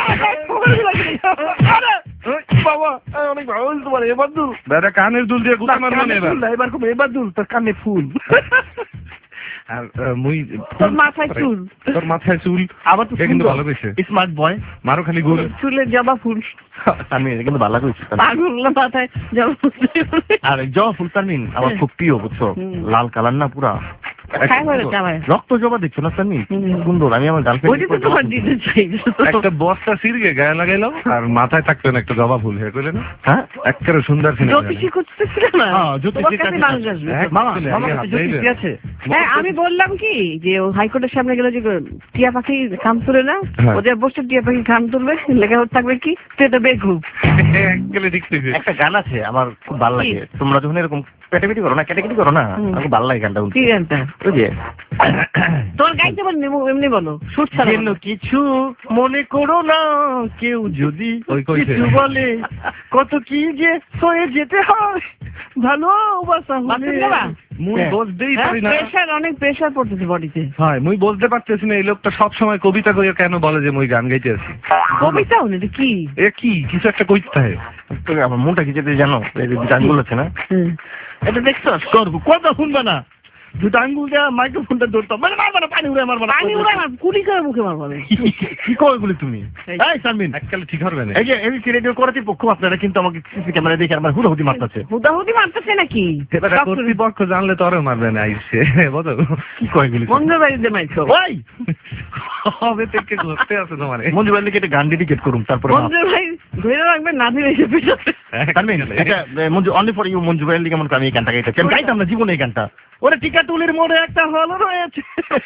বাবা অনেক ভালো হয়েছে তোমার এবার দুল দাদা কানের দুল দিয়ে গুতা মারবো না এবার। এবার খুব এবার দুল তোর কানে ফুল আর মুই তোর মাথায় চুল, তোর মাথায় চুল আবার তো এ কিন্তু ভালো কইছে। স্মার্ট বয় মারো খালি গোল। চুলের জবা ফুল, আমি এটা কিন্তু ভালো কইছি পাগল মাথায় জবা ফুল। আর জবা ফুল তারমিন আমার খুব প্রিয় বুঝছো, লাল কালার না পুরা খাই বলে চাবায়। রক্ত জবা দেখছো না তারমিন হুম। সুন্দর। আমি আমার ওইটা তো তোমার দিতে চাই। একটা বস্তা সিরগে গায়ে লাগাইলাম আর মাথায় থাকতো না একটা জবা ফুল, হ্যাঁ কইলে না হ্যাঁ একেবারে সুন্দর ছিল। জ্যোতিষী করতেছিল না, হ্যাঁ, জ্যোতিষীর তোমার কাছে কাছে মানুষ আসবে। হ্যাঁ, মামা আসলে আমার আমি কাছে হাত জ্যোতিষী দিইলে। আছে। হ্যাঁ আমি বললাম কি যে ও হাইকোর্টের সামনে গেলে যে টিয়া পাখি কাম তুলে না, হ্যাঁ। ওদের বসে টিয়া পাখি কাম তুলবে, লেখা থাকবে কি তুই তো বেকুব। একবারে ঠিক ঠিক। একটা গান আছে আমার খুব ভালো লাগে, তোমরা যখন এরকম পেটাপিটি করো না ক্যাটাকেটি করো না, আমার খুব ভালো লাগে গানটা কি গানটা? ওই যে তোমার গাইতে বলনি, এমনি বলো, সুর ছাড়া যেন বলো। কিছু মনে করো না, কেউ যদি ওই কইছে। কিছু বলে কত কি যে সয়ে যেতে হয় ভালোবাসা হলে। বাথরুম যাবা? মুই হ্যাঁ। বুঝতেই পারি না। প্রেশার, অনেক প্রেশার পড়তেছে বডিতে। হয় মুই বলতে পারতেছি না এই লোকটা সব সময় কবিতা কইয়া কেন বলে যে মুই গান গাইতে আছি। কবিতাও না, এটা কি? এ কি কিছু একটা কইতে হয়। তুমি আমার মনটা কি যেতে জানো, এই যে গানগুলো আছে না, এটা দেখছো করবো কথা শুনবে না, দুটো আঙ্গুল দেওয়া মাইক্রোফোনটা ধরতাম, মানে মারবা না, পানি উড়ে মারবা না। পানি উড়াই মার, কুড়ি করে মুখে মারবো আমি। কি কয় বলি তুমি? এই। এই সামিন, এককালে ঠিক হবে না। এই যে এবিসি রেডিও করার পক্ষ আপনারা কিন্তু আমাকে সিসি ক্যামেরা দেখে আমার হুদাহুদি মারতেছে। হুদাহুদি মারতেছে নাকি? এবার কর্তৃপক্ষ জানলে তোরও মারবে না আইসে বুঝো। কি কয় গুলি? মঞ্জুর বাড়িতে মাইছো। ওই হবে থেকে ঘুরতে আছে তোমার। মঞ্জু ভাইকে একটা গান ডেডিকেট করুন তারপরে মঞ্জুর ভাই ধরে রাখবেন, না ধরে এসে পেছাতে। সামিন, এটা Manju only for you Manju ভাইয়ের লিগে মনে করি আমি এই গানটা গাইতেছি। আমি গাইতাম না জীবনে এই গানটা। ওরে টিকাটুলির মোড়ে একটা হল রয়েছে,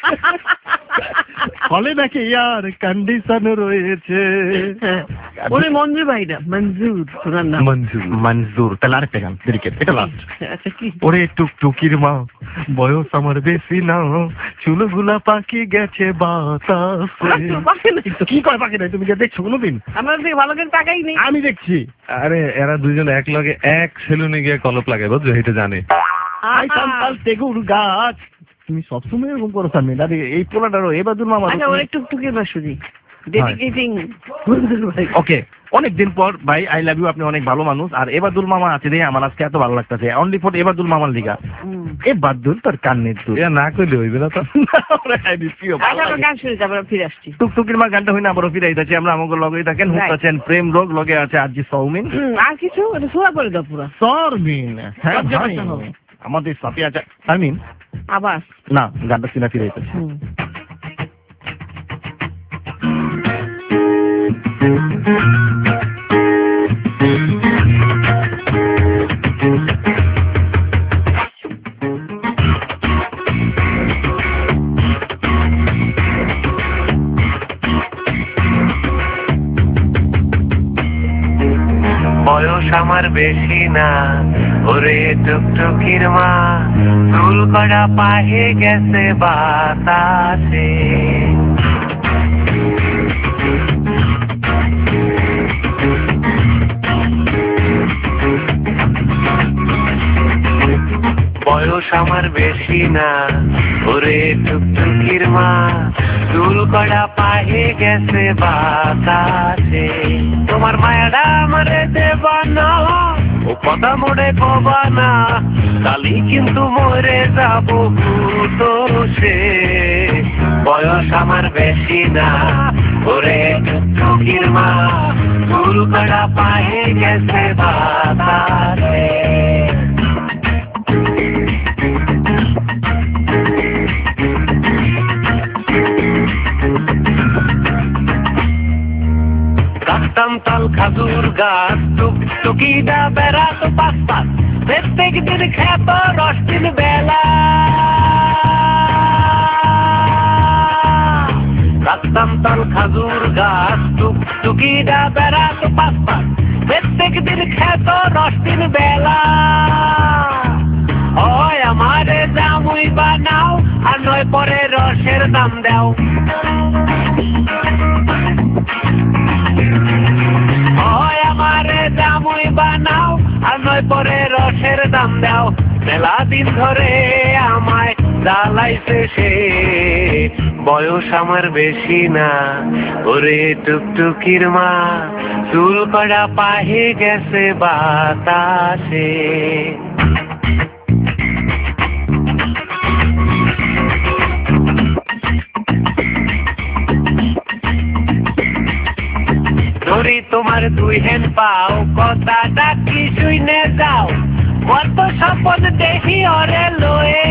হলে নাকি ইয়ার কন্ডিশন রয়েছে। ওরে মঞ্জুর ভাই না, মঞ্জুর ওনার নাম। মঞ্জুর। মঞ্জুর, তাহলে আরেকটা গান ডেডিকেট, এটা লাস্ট। আচ্ছা কি? ওরে টুকটুকির মা, বয়স আমার বেশি না, চুলগুলা পাকি গেছে বাতাসে। পাখি নাই তো। কি কয় পাখি নাই? তুমি কি দেখছো কোনোদিন? আমরা দিকে ভালো করে তাকাই নেই। আমি দেখছি। আরে এরা দুইজন এক লগে এক সেলুনে গিয়ে কলপ লাগায় বুঝছো, এটা জানে। আই সান্তাল তেগুর গাছ। তুমি সবসময় এরকম করো সামনে। আরে এই পোলাটারও এবাদুল মামা। আচ্ছা ওর টুকটুকির বাঁশুরি ডেডিকেটিং মঞ্জুর ভাই। ওকে, অনেকদিন পর ভাই আই লাভ ইউ, আপনি অনেক ভালো মানুষ। আর এবাদুল মামা আছে রে, আমার আজকে এত ভালো লাগতেছে অনলি ফর এবাদুল মামার লিগা। এবাদুল তোর কান্নের দুল। এ না কইলে হইবে না তো। আচ্ছা আমরা গান শুনে যাবো, ফিরে আসছি। টুকটুকির মা গানটা হইনা আবারও ফিরে আইতাছি আমরা, আমাকে লগেই থাকেন। হুক আছেন প্রেম রোগ, লগে আছে আজি সৌমিন আর কিছু এটা সোয়া করে দাও পুরা। সরমিন। হ্যাঁ লজ্জা ভাই, করতে হবে। আমাদের সাথে আছে সারমিন। আবার না, গানটা সিনা ফিরে আইতাছি। বয়স আমার বেশি না, ওরে টুকটুকির মা, চুল কড়া পাহে গেছে বাতাসে। বয়স আমার বেশি না, ওরে টুকটুকির মা, চুল কড়া পাহে গেছে বাতাসে। তোমার মায়াডা আমারে দেবা না, ও কথা মোড়ে কবা না, কালি কিন্তু মরে যাবো ভূতোষে। বয়স আমার বেশি না, ওরে টুকটুকির মা, চুল কড়া পাহে গেছে বাতাসে। কাটতাম তাল খাজুর গাছ, টুকটুকিটা বেড়াতো পাশ পাশ, প্রত্যেক দিন খেত রস দিন বেলা। কাটতাম তাল খাজুর গাছ, টুকটুকিটা বেড়াতো পাশ পাশ, প্রত্যেক দিন খেত রস দিন বেলা। হয় আমারে জামুই বানাও, আর নয় পরে রসের দাম দাও। হয় আমারে জামুই বানাও, আর দাম দাও মেলা দিন ধরে আমায় জ্বালাইছে সে বয়স আমার বেশি না ওরে টুকটুকির মা চুল কড়া পাহে গেছে বাতাসে ধরি তোমার দুই হ্যান্ড পাও কথাটা কি শুনে যাও কত শপথ দেখি ওরে লয়ে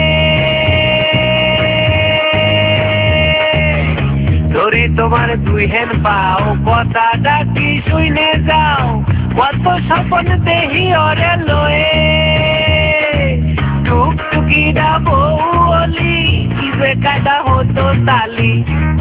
ধরি তোমার দুই হ্যান্ড পাও কথাটা কি শুনে যাও কত শপথ দেখি ওরে লয়ে টুকটুকিরা বউ অলি কি যে কাটা হতো তালি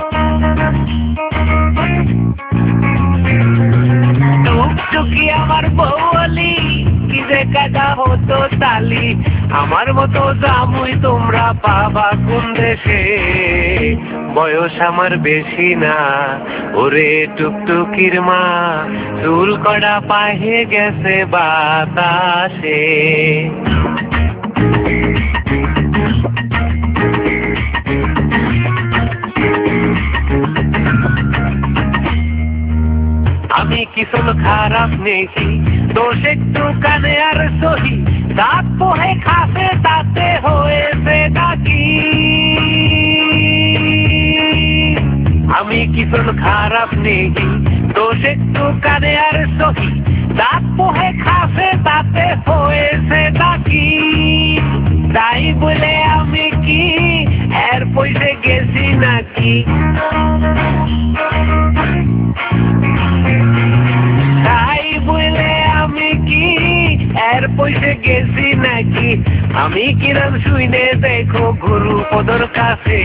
টুকটুকি আমার বউ অলি কি যে কাটা হতো তালি আমার মতো জামুই তোমরা পাবা কোন দেশে বয়স আমার বেশি না ওরে টুকটুকির মা চুল কড়া পাহে গেছে বাতাসে আমি কিছু খারাপ নেই দোষ একটু কানে আর সহি দাঁত পোহে খাসে তাতে হয়েছে নাকি আমি কিছু খারাপ নেই দোষ একটু কানে আর সহি দাঁত পোহে খাসে তাতে হয়েছে নাকি তাই বলে আমি কি এর পয়সে গেছি নাকি তাই বলে আমি কি এর পয়সে গেছি নাকি আমি কিরম শুইনে দেখো গুরু পদর কাছে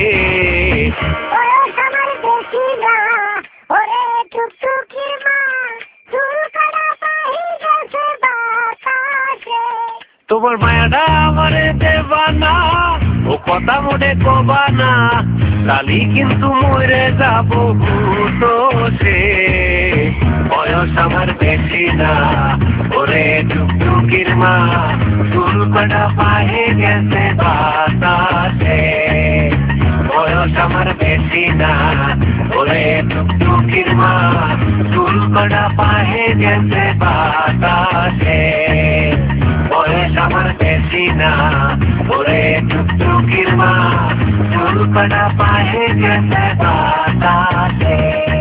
তোমার মায়াটা আমারে দেবা না ও কথা মনে কবা না কালি কিন্তু মরে যাবো ভূতোষে বয়স আমার বেশি না ওরে টুকটুকির মা চুল কড়া পাহে গেছে বাতাসে বয়স আমার বেশি না ওরে টুকটুকির মা চুল কড়া পাহে গেছে বাতাসে বয়স আমার বেশি না ওরে টুকটুকির মা চুল কড়া পাহে গেছে বাতাসে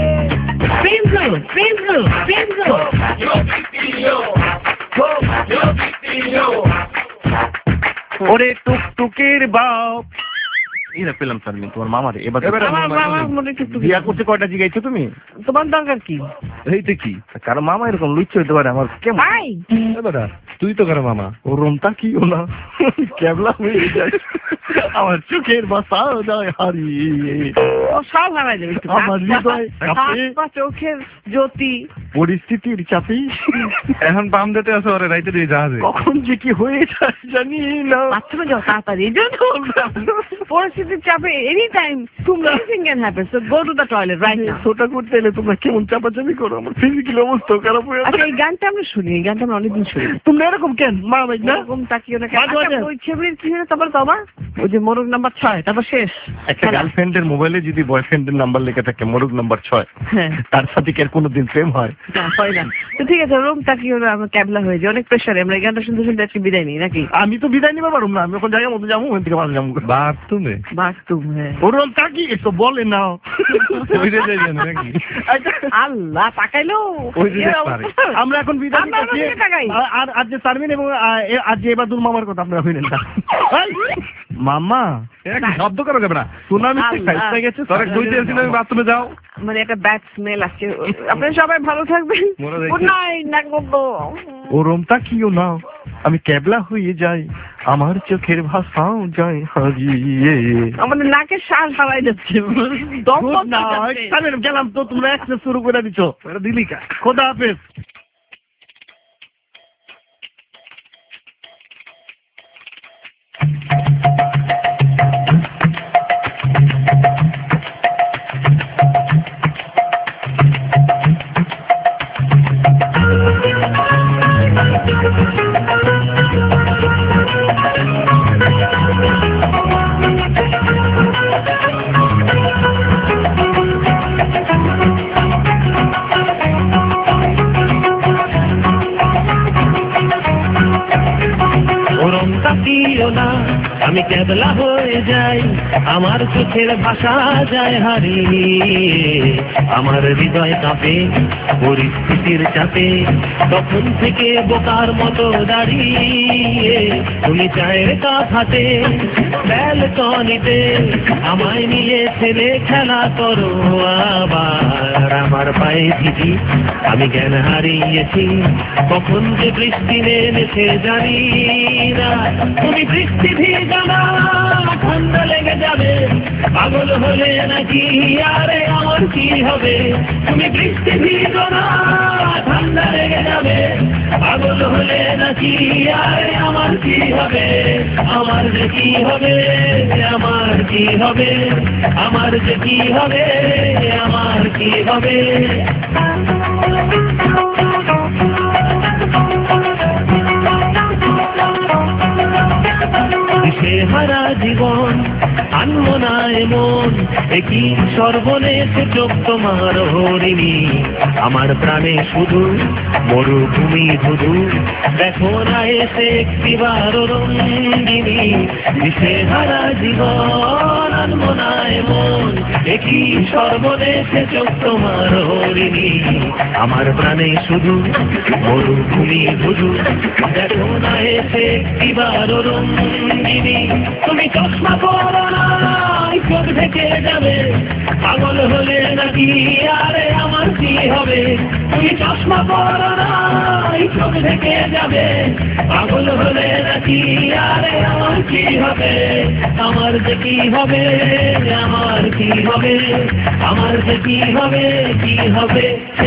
ওরে টুকটুকির বাপ এরা পেলাম স্যার তোমার মামারে এবার বিয়া করতে কয়টা জিগাইছো তুমি তোমার দরকার কি এইতে কি কারো মামা এরকম লুচ্ছ হইতে পারে আমার কেমন তুই তো কারো মামা ও রমতা কি ও না কেবলা হয়ে যায় আমার চোখের বাসা যায় হারিয়ে ও সব হারাই যাবে আমার হৃদয় কাঁপে, চোখের জ্যোতি পরিস্থিতির চাপে এখন পাম দিতে আসো ওরে রাইতে দিয়ে জাহাজে কখন যে কি হয়ে যায় জানি না বাথরুমে যাও তাড়াতাড়ি এই জন্য পরিস্থিতির চাপে any time anything can happen so go to the toilet right now ছোটা করতে এলে তোমরা কেমন চাপাচাপি করো আমার ফিজিক্যাল অবস্থা খারাপ হয়ে আচ্ছা এই গানটা আমরা শুনি এই গানটা আমরা অনেকদিন শুনি তোমরা এরকম কেন মা ভাই না এরকম তাকিয়ে না মাঝে মাঝে। ওই ছবির কি হলো তারপর তোমার ওই যে মোরগ নাম্বার 6 তারপর শেষ একটা গার্লফ্রেন্ডের মোবাইলে যদি বয়ফ্রেন্ডের নাম্বার লেখা থাকে মোরগ নাম্বার 6 হ্যাঁ তার সাথে কি আর কোনোদিন প্রেম হয় না হয় না তো ঠিক আছে রুম তাকিয়ে হলো আমরা ক্যাবলা হয়ে যায় অনেক প্রেশারে আমরা এই গানটা শুনতে শুনতে আজকে বিদায় নিই নাকি আমি তো বিদায় নিতে পারবো না আমি এখন জায়গা মতো যাবো ওখান থেকে ভালো যাবো বাপ তুমি বাথরুম হ্যাঁ ওরকম তাকি একটু বলে নাও ওই যে যাই জানো নাকি আল্লাহ তাকাইলো ওই যে পারে। আমরা এখন বিদায় আমরা নিচ্ছি ওদিকে তাকাই। আর আজ যে সারমিন এবং আজ যে এবাদুল মামার কথা আপনারা হইলেন না মামা এক শব্দ করো যাবে না সুনামি আল্লাহ। খাইতে গেছে তোরা কইতে আসি না বাথরুমে যাও মানে একটা ব্যাড স্মেল আসছে আপনারা সবাই ভালো থাকবেন মোরা দেখি। গুড নাইট না গো ওরম তাকিও না আমি ক্যাবলা হয়ে যাই আমার চোখের ভাষাও যায় হারিয়ে আমাদের নাকের শ্বাস হারাই যাচ্ছে দম Good বন্ধ হয়ে night. যাচ্ছে। আমি গেলাম তো তোমরা অ্যাক্সেস শুরু করে দিছো দিলি কা খোদা হাফেজ আমি কেবলা হয়ে যাই, আমার চোখের ভাষা যায় হারিয়ে, আমার হৃদয় কাঁপে পরিস্থিতির চাপে, তখন থেকে বোকার মতো দাঁড়িয়ে তুমি চায়ের কাপ হাতে ব্যালকনিতে আমায় নিয়ে ছেলে খেলা করো আবার। আমার পায়ে ভিজি আমি জ্ঞান হারিয়েছি, কখন যে বৃষ্টি নেমেছে জানি না। তুমি বৃষ্টি ভিজা না, ঠান্ডা লেগে যাবে, পাগল হলে নাকি আরে আমার কি হবে? তুমি বৃষ্টি ভিজো না, ঠান্ডা লেগে যাবে, পাগল হলে নাকি আরে আমার কি হবে? আমার যে কি হবে, আমার কি হবে, আমার যে কি হবে, আমার কি হবে? দিশেহারা জীবন আনমো না এমন, একই সর্বনেশ চোখ তোমার হরিণী, আমার প্রাণে শুধু মরুভূমি ধুধু, দেখো না এসে একটিবার রঙ্গিনী। দিশেহারা জীবন আনমো না এমন, একই সর্বনেশে চোখ তোমার হরিণী, আমার প্রাণে শুধু মরুভূমি ধুধু, দেখো না এসে একটিবার রঙ্গিনী। তুমি চশমা পরো না, চোখ ঢেকে যাবে, পাগল হলে নাকি আরে আমার কি হবে? তুমি চশমা পরো না, চোখ ঢেকে যাবে, পাগল হলে নাকি আরে আমার কি হবে? আমার যে কি হবে, আমার কি হবে, আমার যে কি হবে, কি হবে?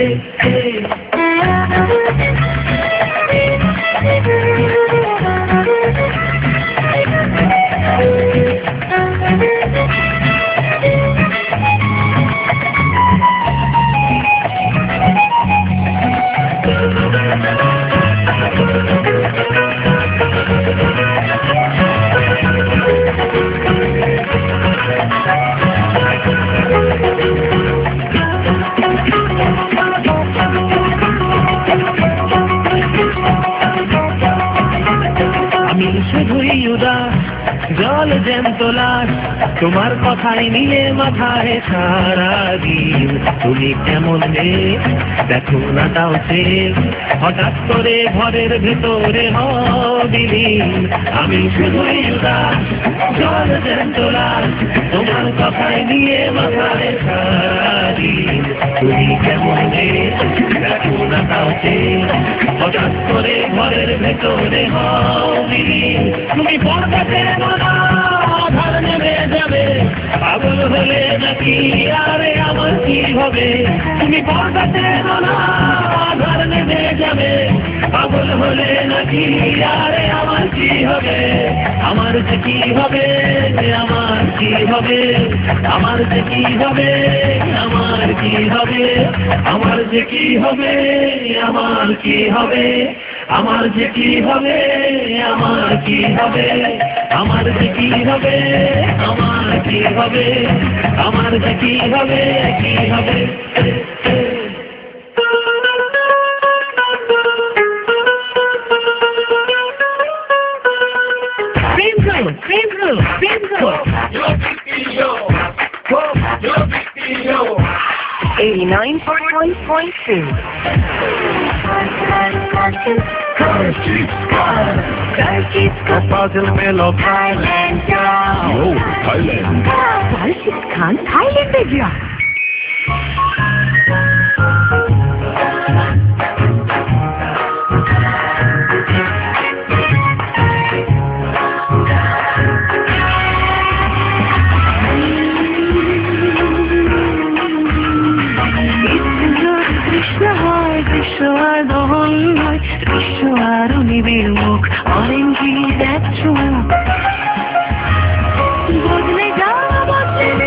আমি শুধুই উদাস, জল জ্যান্ত লাশ, তোমার কথাই নিয়ে মাথায় সারাদিন। তুমি কেমন মেয়ে দেখো না তাও সে, হঠাৎ করে ঘরের ভেতরে হবিলীন। আমি শুধুই উদাস, জল জ্যান্ত লাশ, তোমার কথাই নিয়ে মাথায় সারাদিন। তুমি কেমন মেয়ে দেখো না তাও সে, হঠাৎ করে ঘরের ভেতরে হবিলীন। তুমি পর্দাতে আধার নেমে যাবে, পাগল হলে নাকি আরে আমার কি হবে? তুমি পর্দাতে আধার নেমে যাবে, পাগল হলে নাকি আরে আমার কি হবে? আমার যে কি হবে, আমার কি হবে, আমার যে কি হবে, আমার কি হবে, আমার যে কি হবে, আমার কি হবে, আমার যে কি হবে, আমার কি হবে, আমার যে কি হবে, আমার কি হবে, আমার যে কি হবে, কি হবে? Puzzle Melo Thailand. Yo, Thailand. Rashid Khan Thailand gaya. নিবিড় মুখ অরেঞ্জি দেখছো বদলে যাওয়া বদলে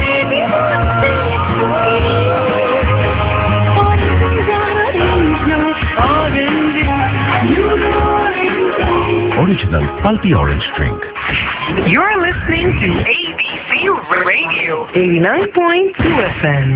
Original pulpy orange drink. You're listening to ABC Radio 89.2 FM.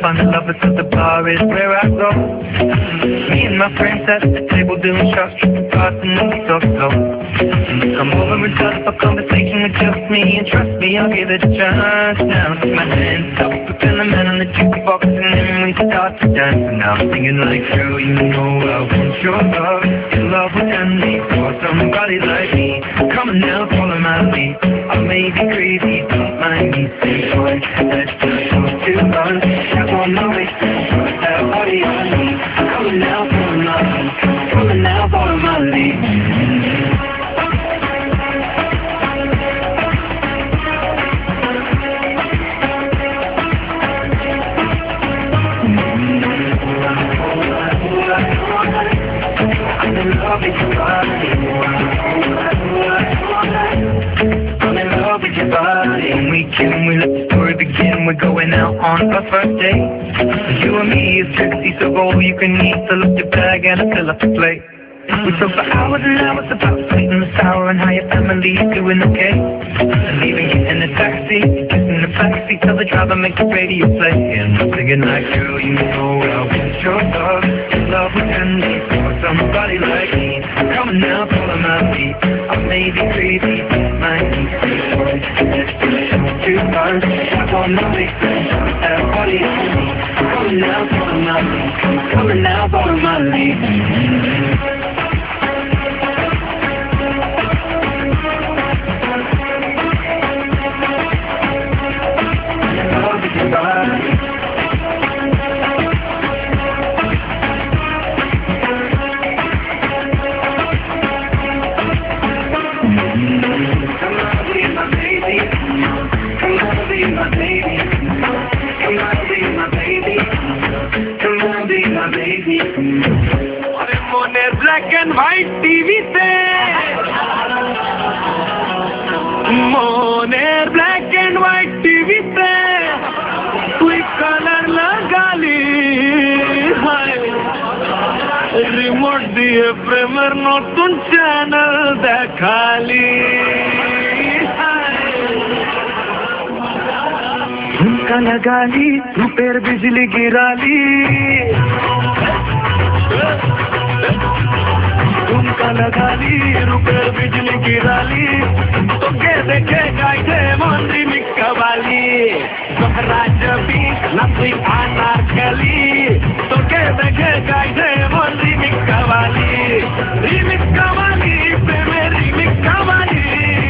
find the lovers at the bar is where I go. Me and my friends at the table doing shots, tripping fast and then we talk slow. Come over and start up a conversation with just me, and trust me, I'll give it a chance. Now take my hands up, put the man on the jukebox, and then we start to dance. And now I'm singing like, girl, you know I want your love. Your love would end me for somebody like me. Come on now, follow my lead. I may be crazy, don't mind me. Say, boy, let's just go to us. Step on my waist, put that body on me. Come on now, follow my lead. Come on now, follow my lead. I'm in love with your body. I'm in love with your body. We let the story begin. We're going out on our first date. You and me is tricky, so go all you can eat. Fill up your bag and I fill up the plate. We talk for hours and hours about sweet and sour and how your family's doing okay. And leaving you in the taxi, kissing the backseat, tell the driver make the radio play. And I'm singing like, girl, you know I want your love. Your love would end me for somebody like me. Come on now, follow my feet. I may be crazy, don't mind me. Boy, let's just do us. Step on my waist, put that body on me. Come on now, follow my lead. Come on now, follow my lead. Black and white TV से मोने black and white TV से कोई colour लगा ली remote दिए प्रेमर नतून channel देखाली झुमका लगा ली रुपएर बिजली गिराली झुमका लगा ली रुपए बिजली गिराली तो के देखेगा इसे मंत्री मिक्कावाली दोहरा जबी नफी अनारकली तो के देखेगा इसे मंत्री मिक्कावाली रिमिक्कावाली पे मेरी मिक्कावाली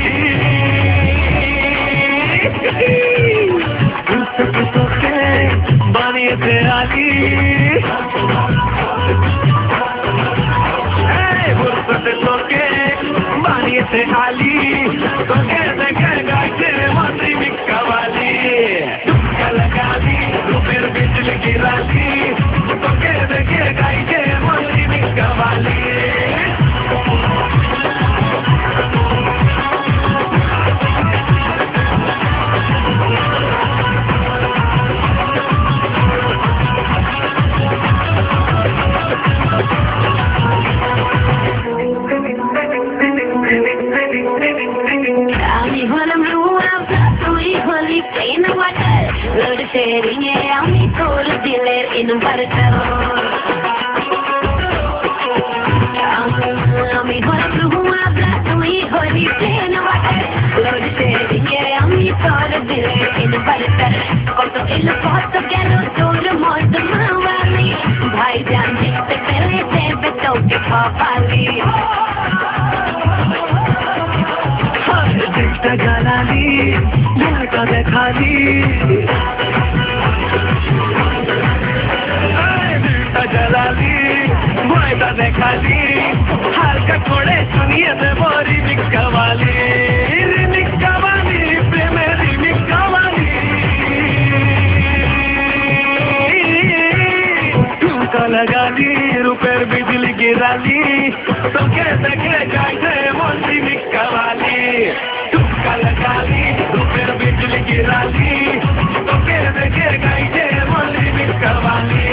तो के बनिए थे आली से आली तो कैसे कहेगा तेरे मंत्री मिक्कावाली झुमका लगा ली रुपएर बिजली गिराली तो कैसे कहेगा तेरे मंत्री मिक्कावाली भाईजान जिससे पहले से बच्चों के पापाली दिखता जलाली लड़का देखाली दिखता जलाली मुझे देखाली हल्का कोड़े सुनिए से बोरी मिक्कावाली प्रेमेरी मिक्कावाली झुमका लगा ली रुपएर बिजली गिराली तो कैसे जाए मंत्री मिक्कावाली झुमका लगा ली रुपएर बिजली गिराली तो कैसे जाए मंत्री मिक्कावाली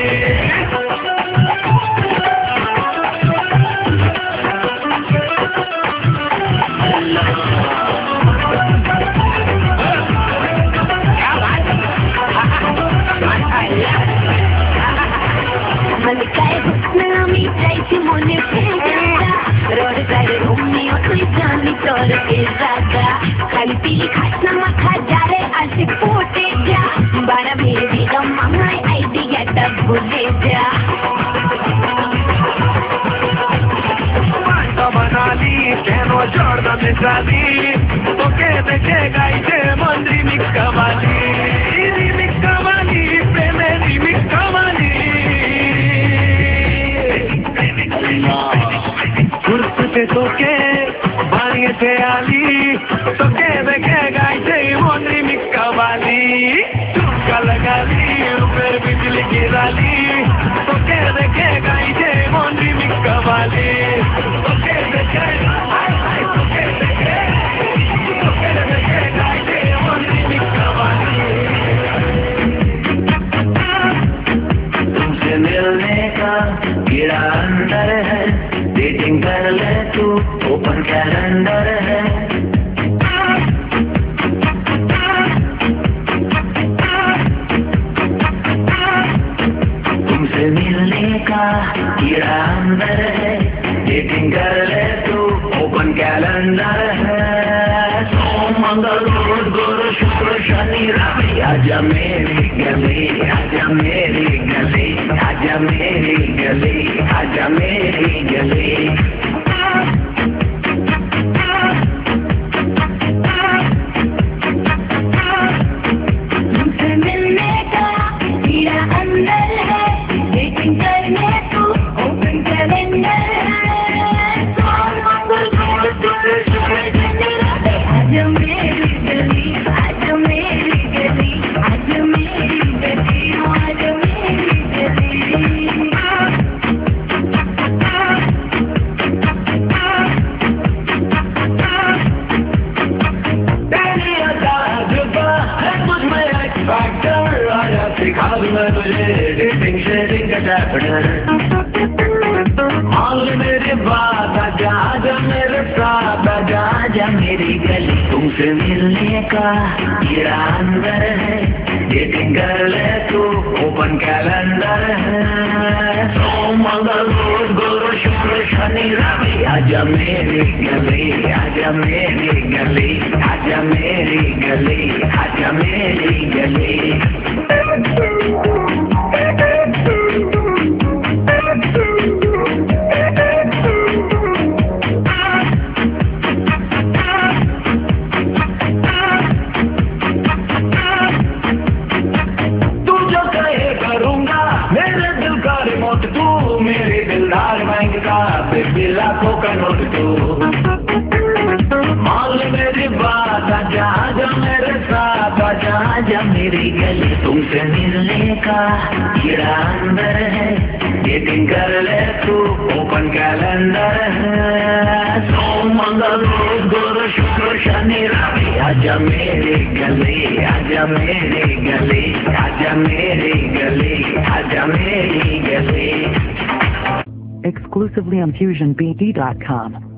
Yeah. সাজাইছি মনে ফেলটা রোড সাইডে ঘুমিয়ে তুই জানি তোর ইরাদা খালি পিলি খাস না মাখা যারে আসে পটে যা বাড়া মেরে দিলাম মামায় আইডিয়াটা ভুলে যা बनाली केनो जोड़ना मिसाली तो के देखे गाइजे मन रिमिक्स कवाली प्रेम रिमिक्स कवाली कुर्ते तो के बानिए थे आली तो के देखे गाइजे मन रिमिक्स कवाली चुपका लगाली ऊपर बिजली गिराली तो के देखे गाइजे मन रिमिक्स कवाली तुमसे मिलने का कीड़ा अंदर है डेटिंग कर ले तू ओपन कैलेंडर है तुमसे मिलने का कीड़ा अंदर है डेटिंग कर ले तू ओपन कैलेंडर है सोम मंगल बुध गुरु शुक्र शनि रवि आजा मेरी गली आजा मेरी गली आजा मेरी गली आजा मेरी गली तुमसे मिलने का कीड़ा अंदर है डेटिंग कर ले तू ओपन कैलेंडर आजा मेरी गली आजा मेरी गली आजा मेरी गली आजा मेरी गली तेरी अदा जुबा है मुझ में एक फैक्टर आजा सिखा दूं मैं तुझे डेटिंग शेयरिंग का चैप्टर मान मेरी बात आजा आजा मेरे साथ आजा आजा मेरी गली तुमसे मिलने का कीड़ा अंदर है डेटिंग कर ले तू ओपन कैलेंडर है सोम मंगल बुध गुरु शुक्र शनि रवि आजा मेरी गली आजा मेरी गली आजा मेरी गली आजा मेरी गली मेरे दिलदार बैंक का लाखों का नोट तू मान मेरी बात आजा आजा मेरे साथ आजा आजा मेरी गली तुमसे मिलने का कीड़ा अंदर है डेटिंग कर ले तू ओपन कैलेंडर है सोम मंगल बुध गुरु शुक्र शनि रवि आजा मेरी गली आजा मेरी गली आजा मेरी गली आजा मेरी गली Exclusively on FusionBD.com.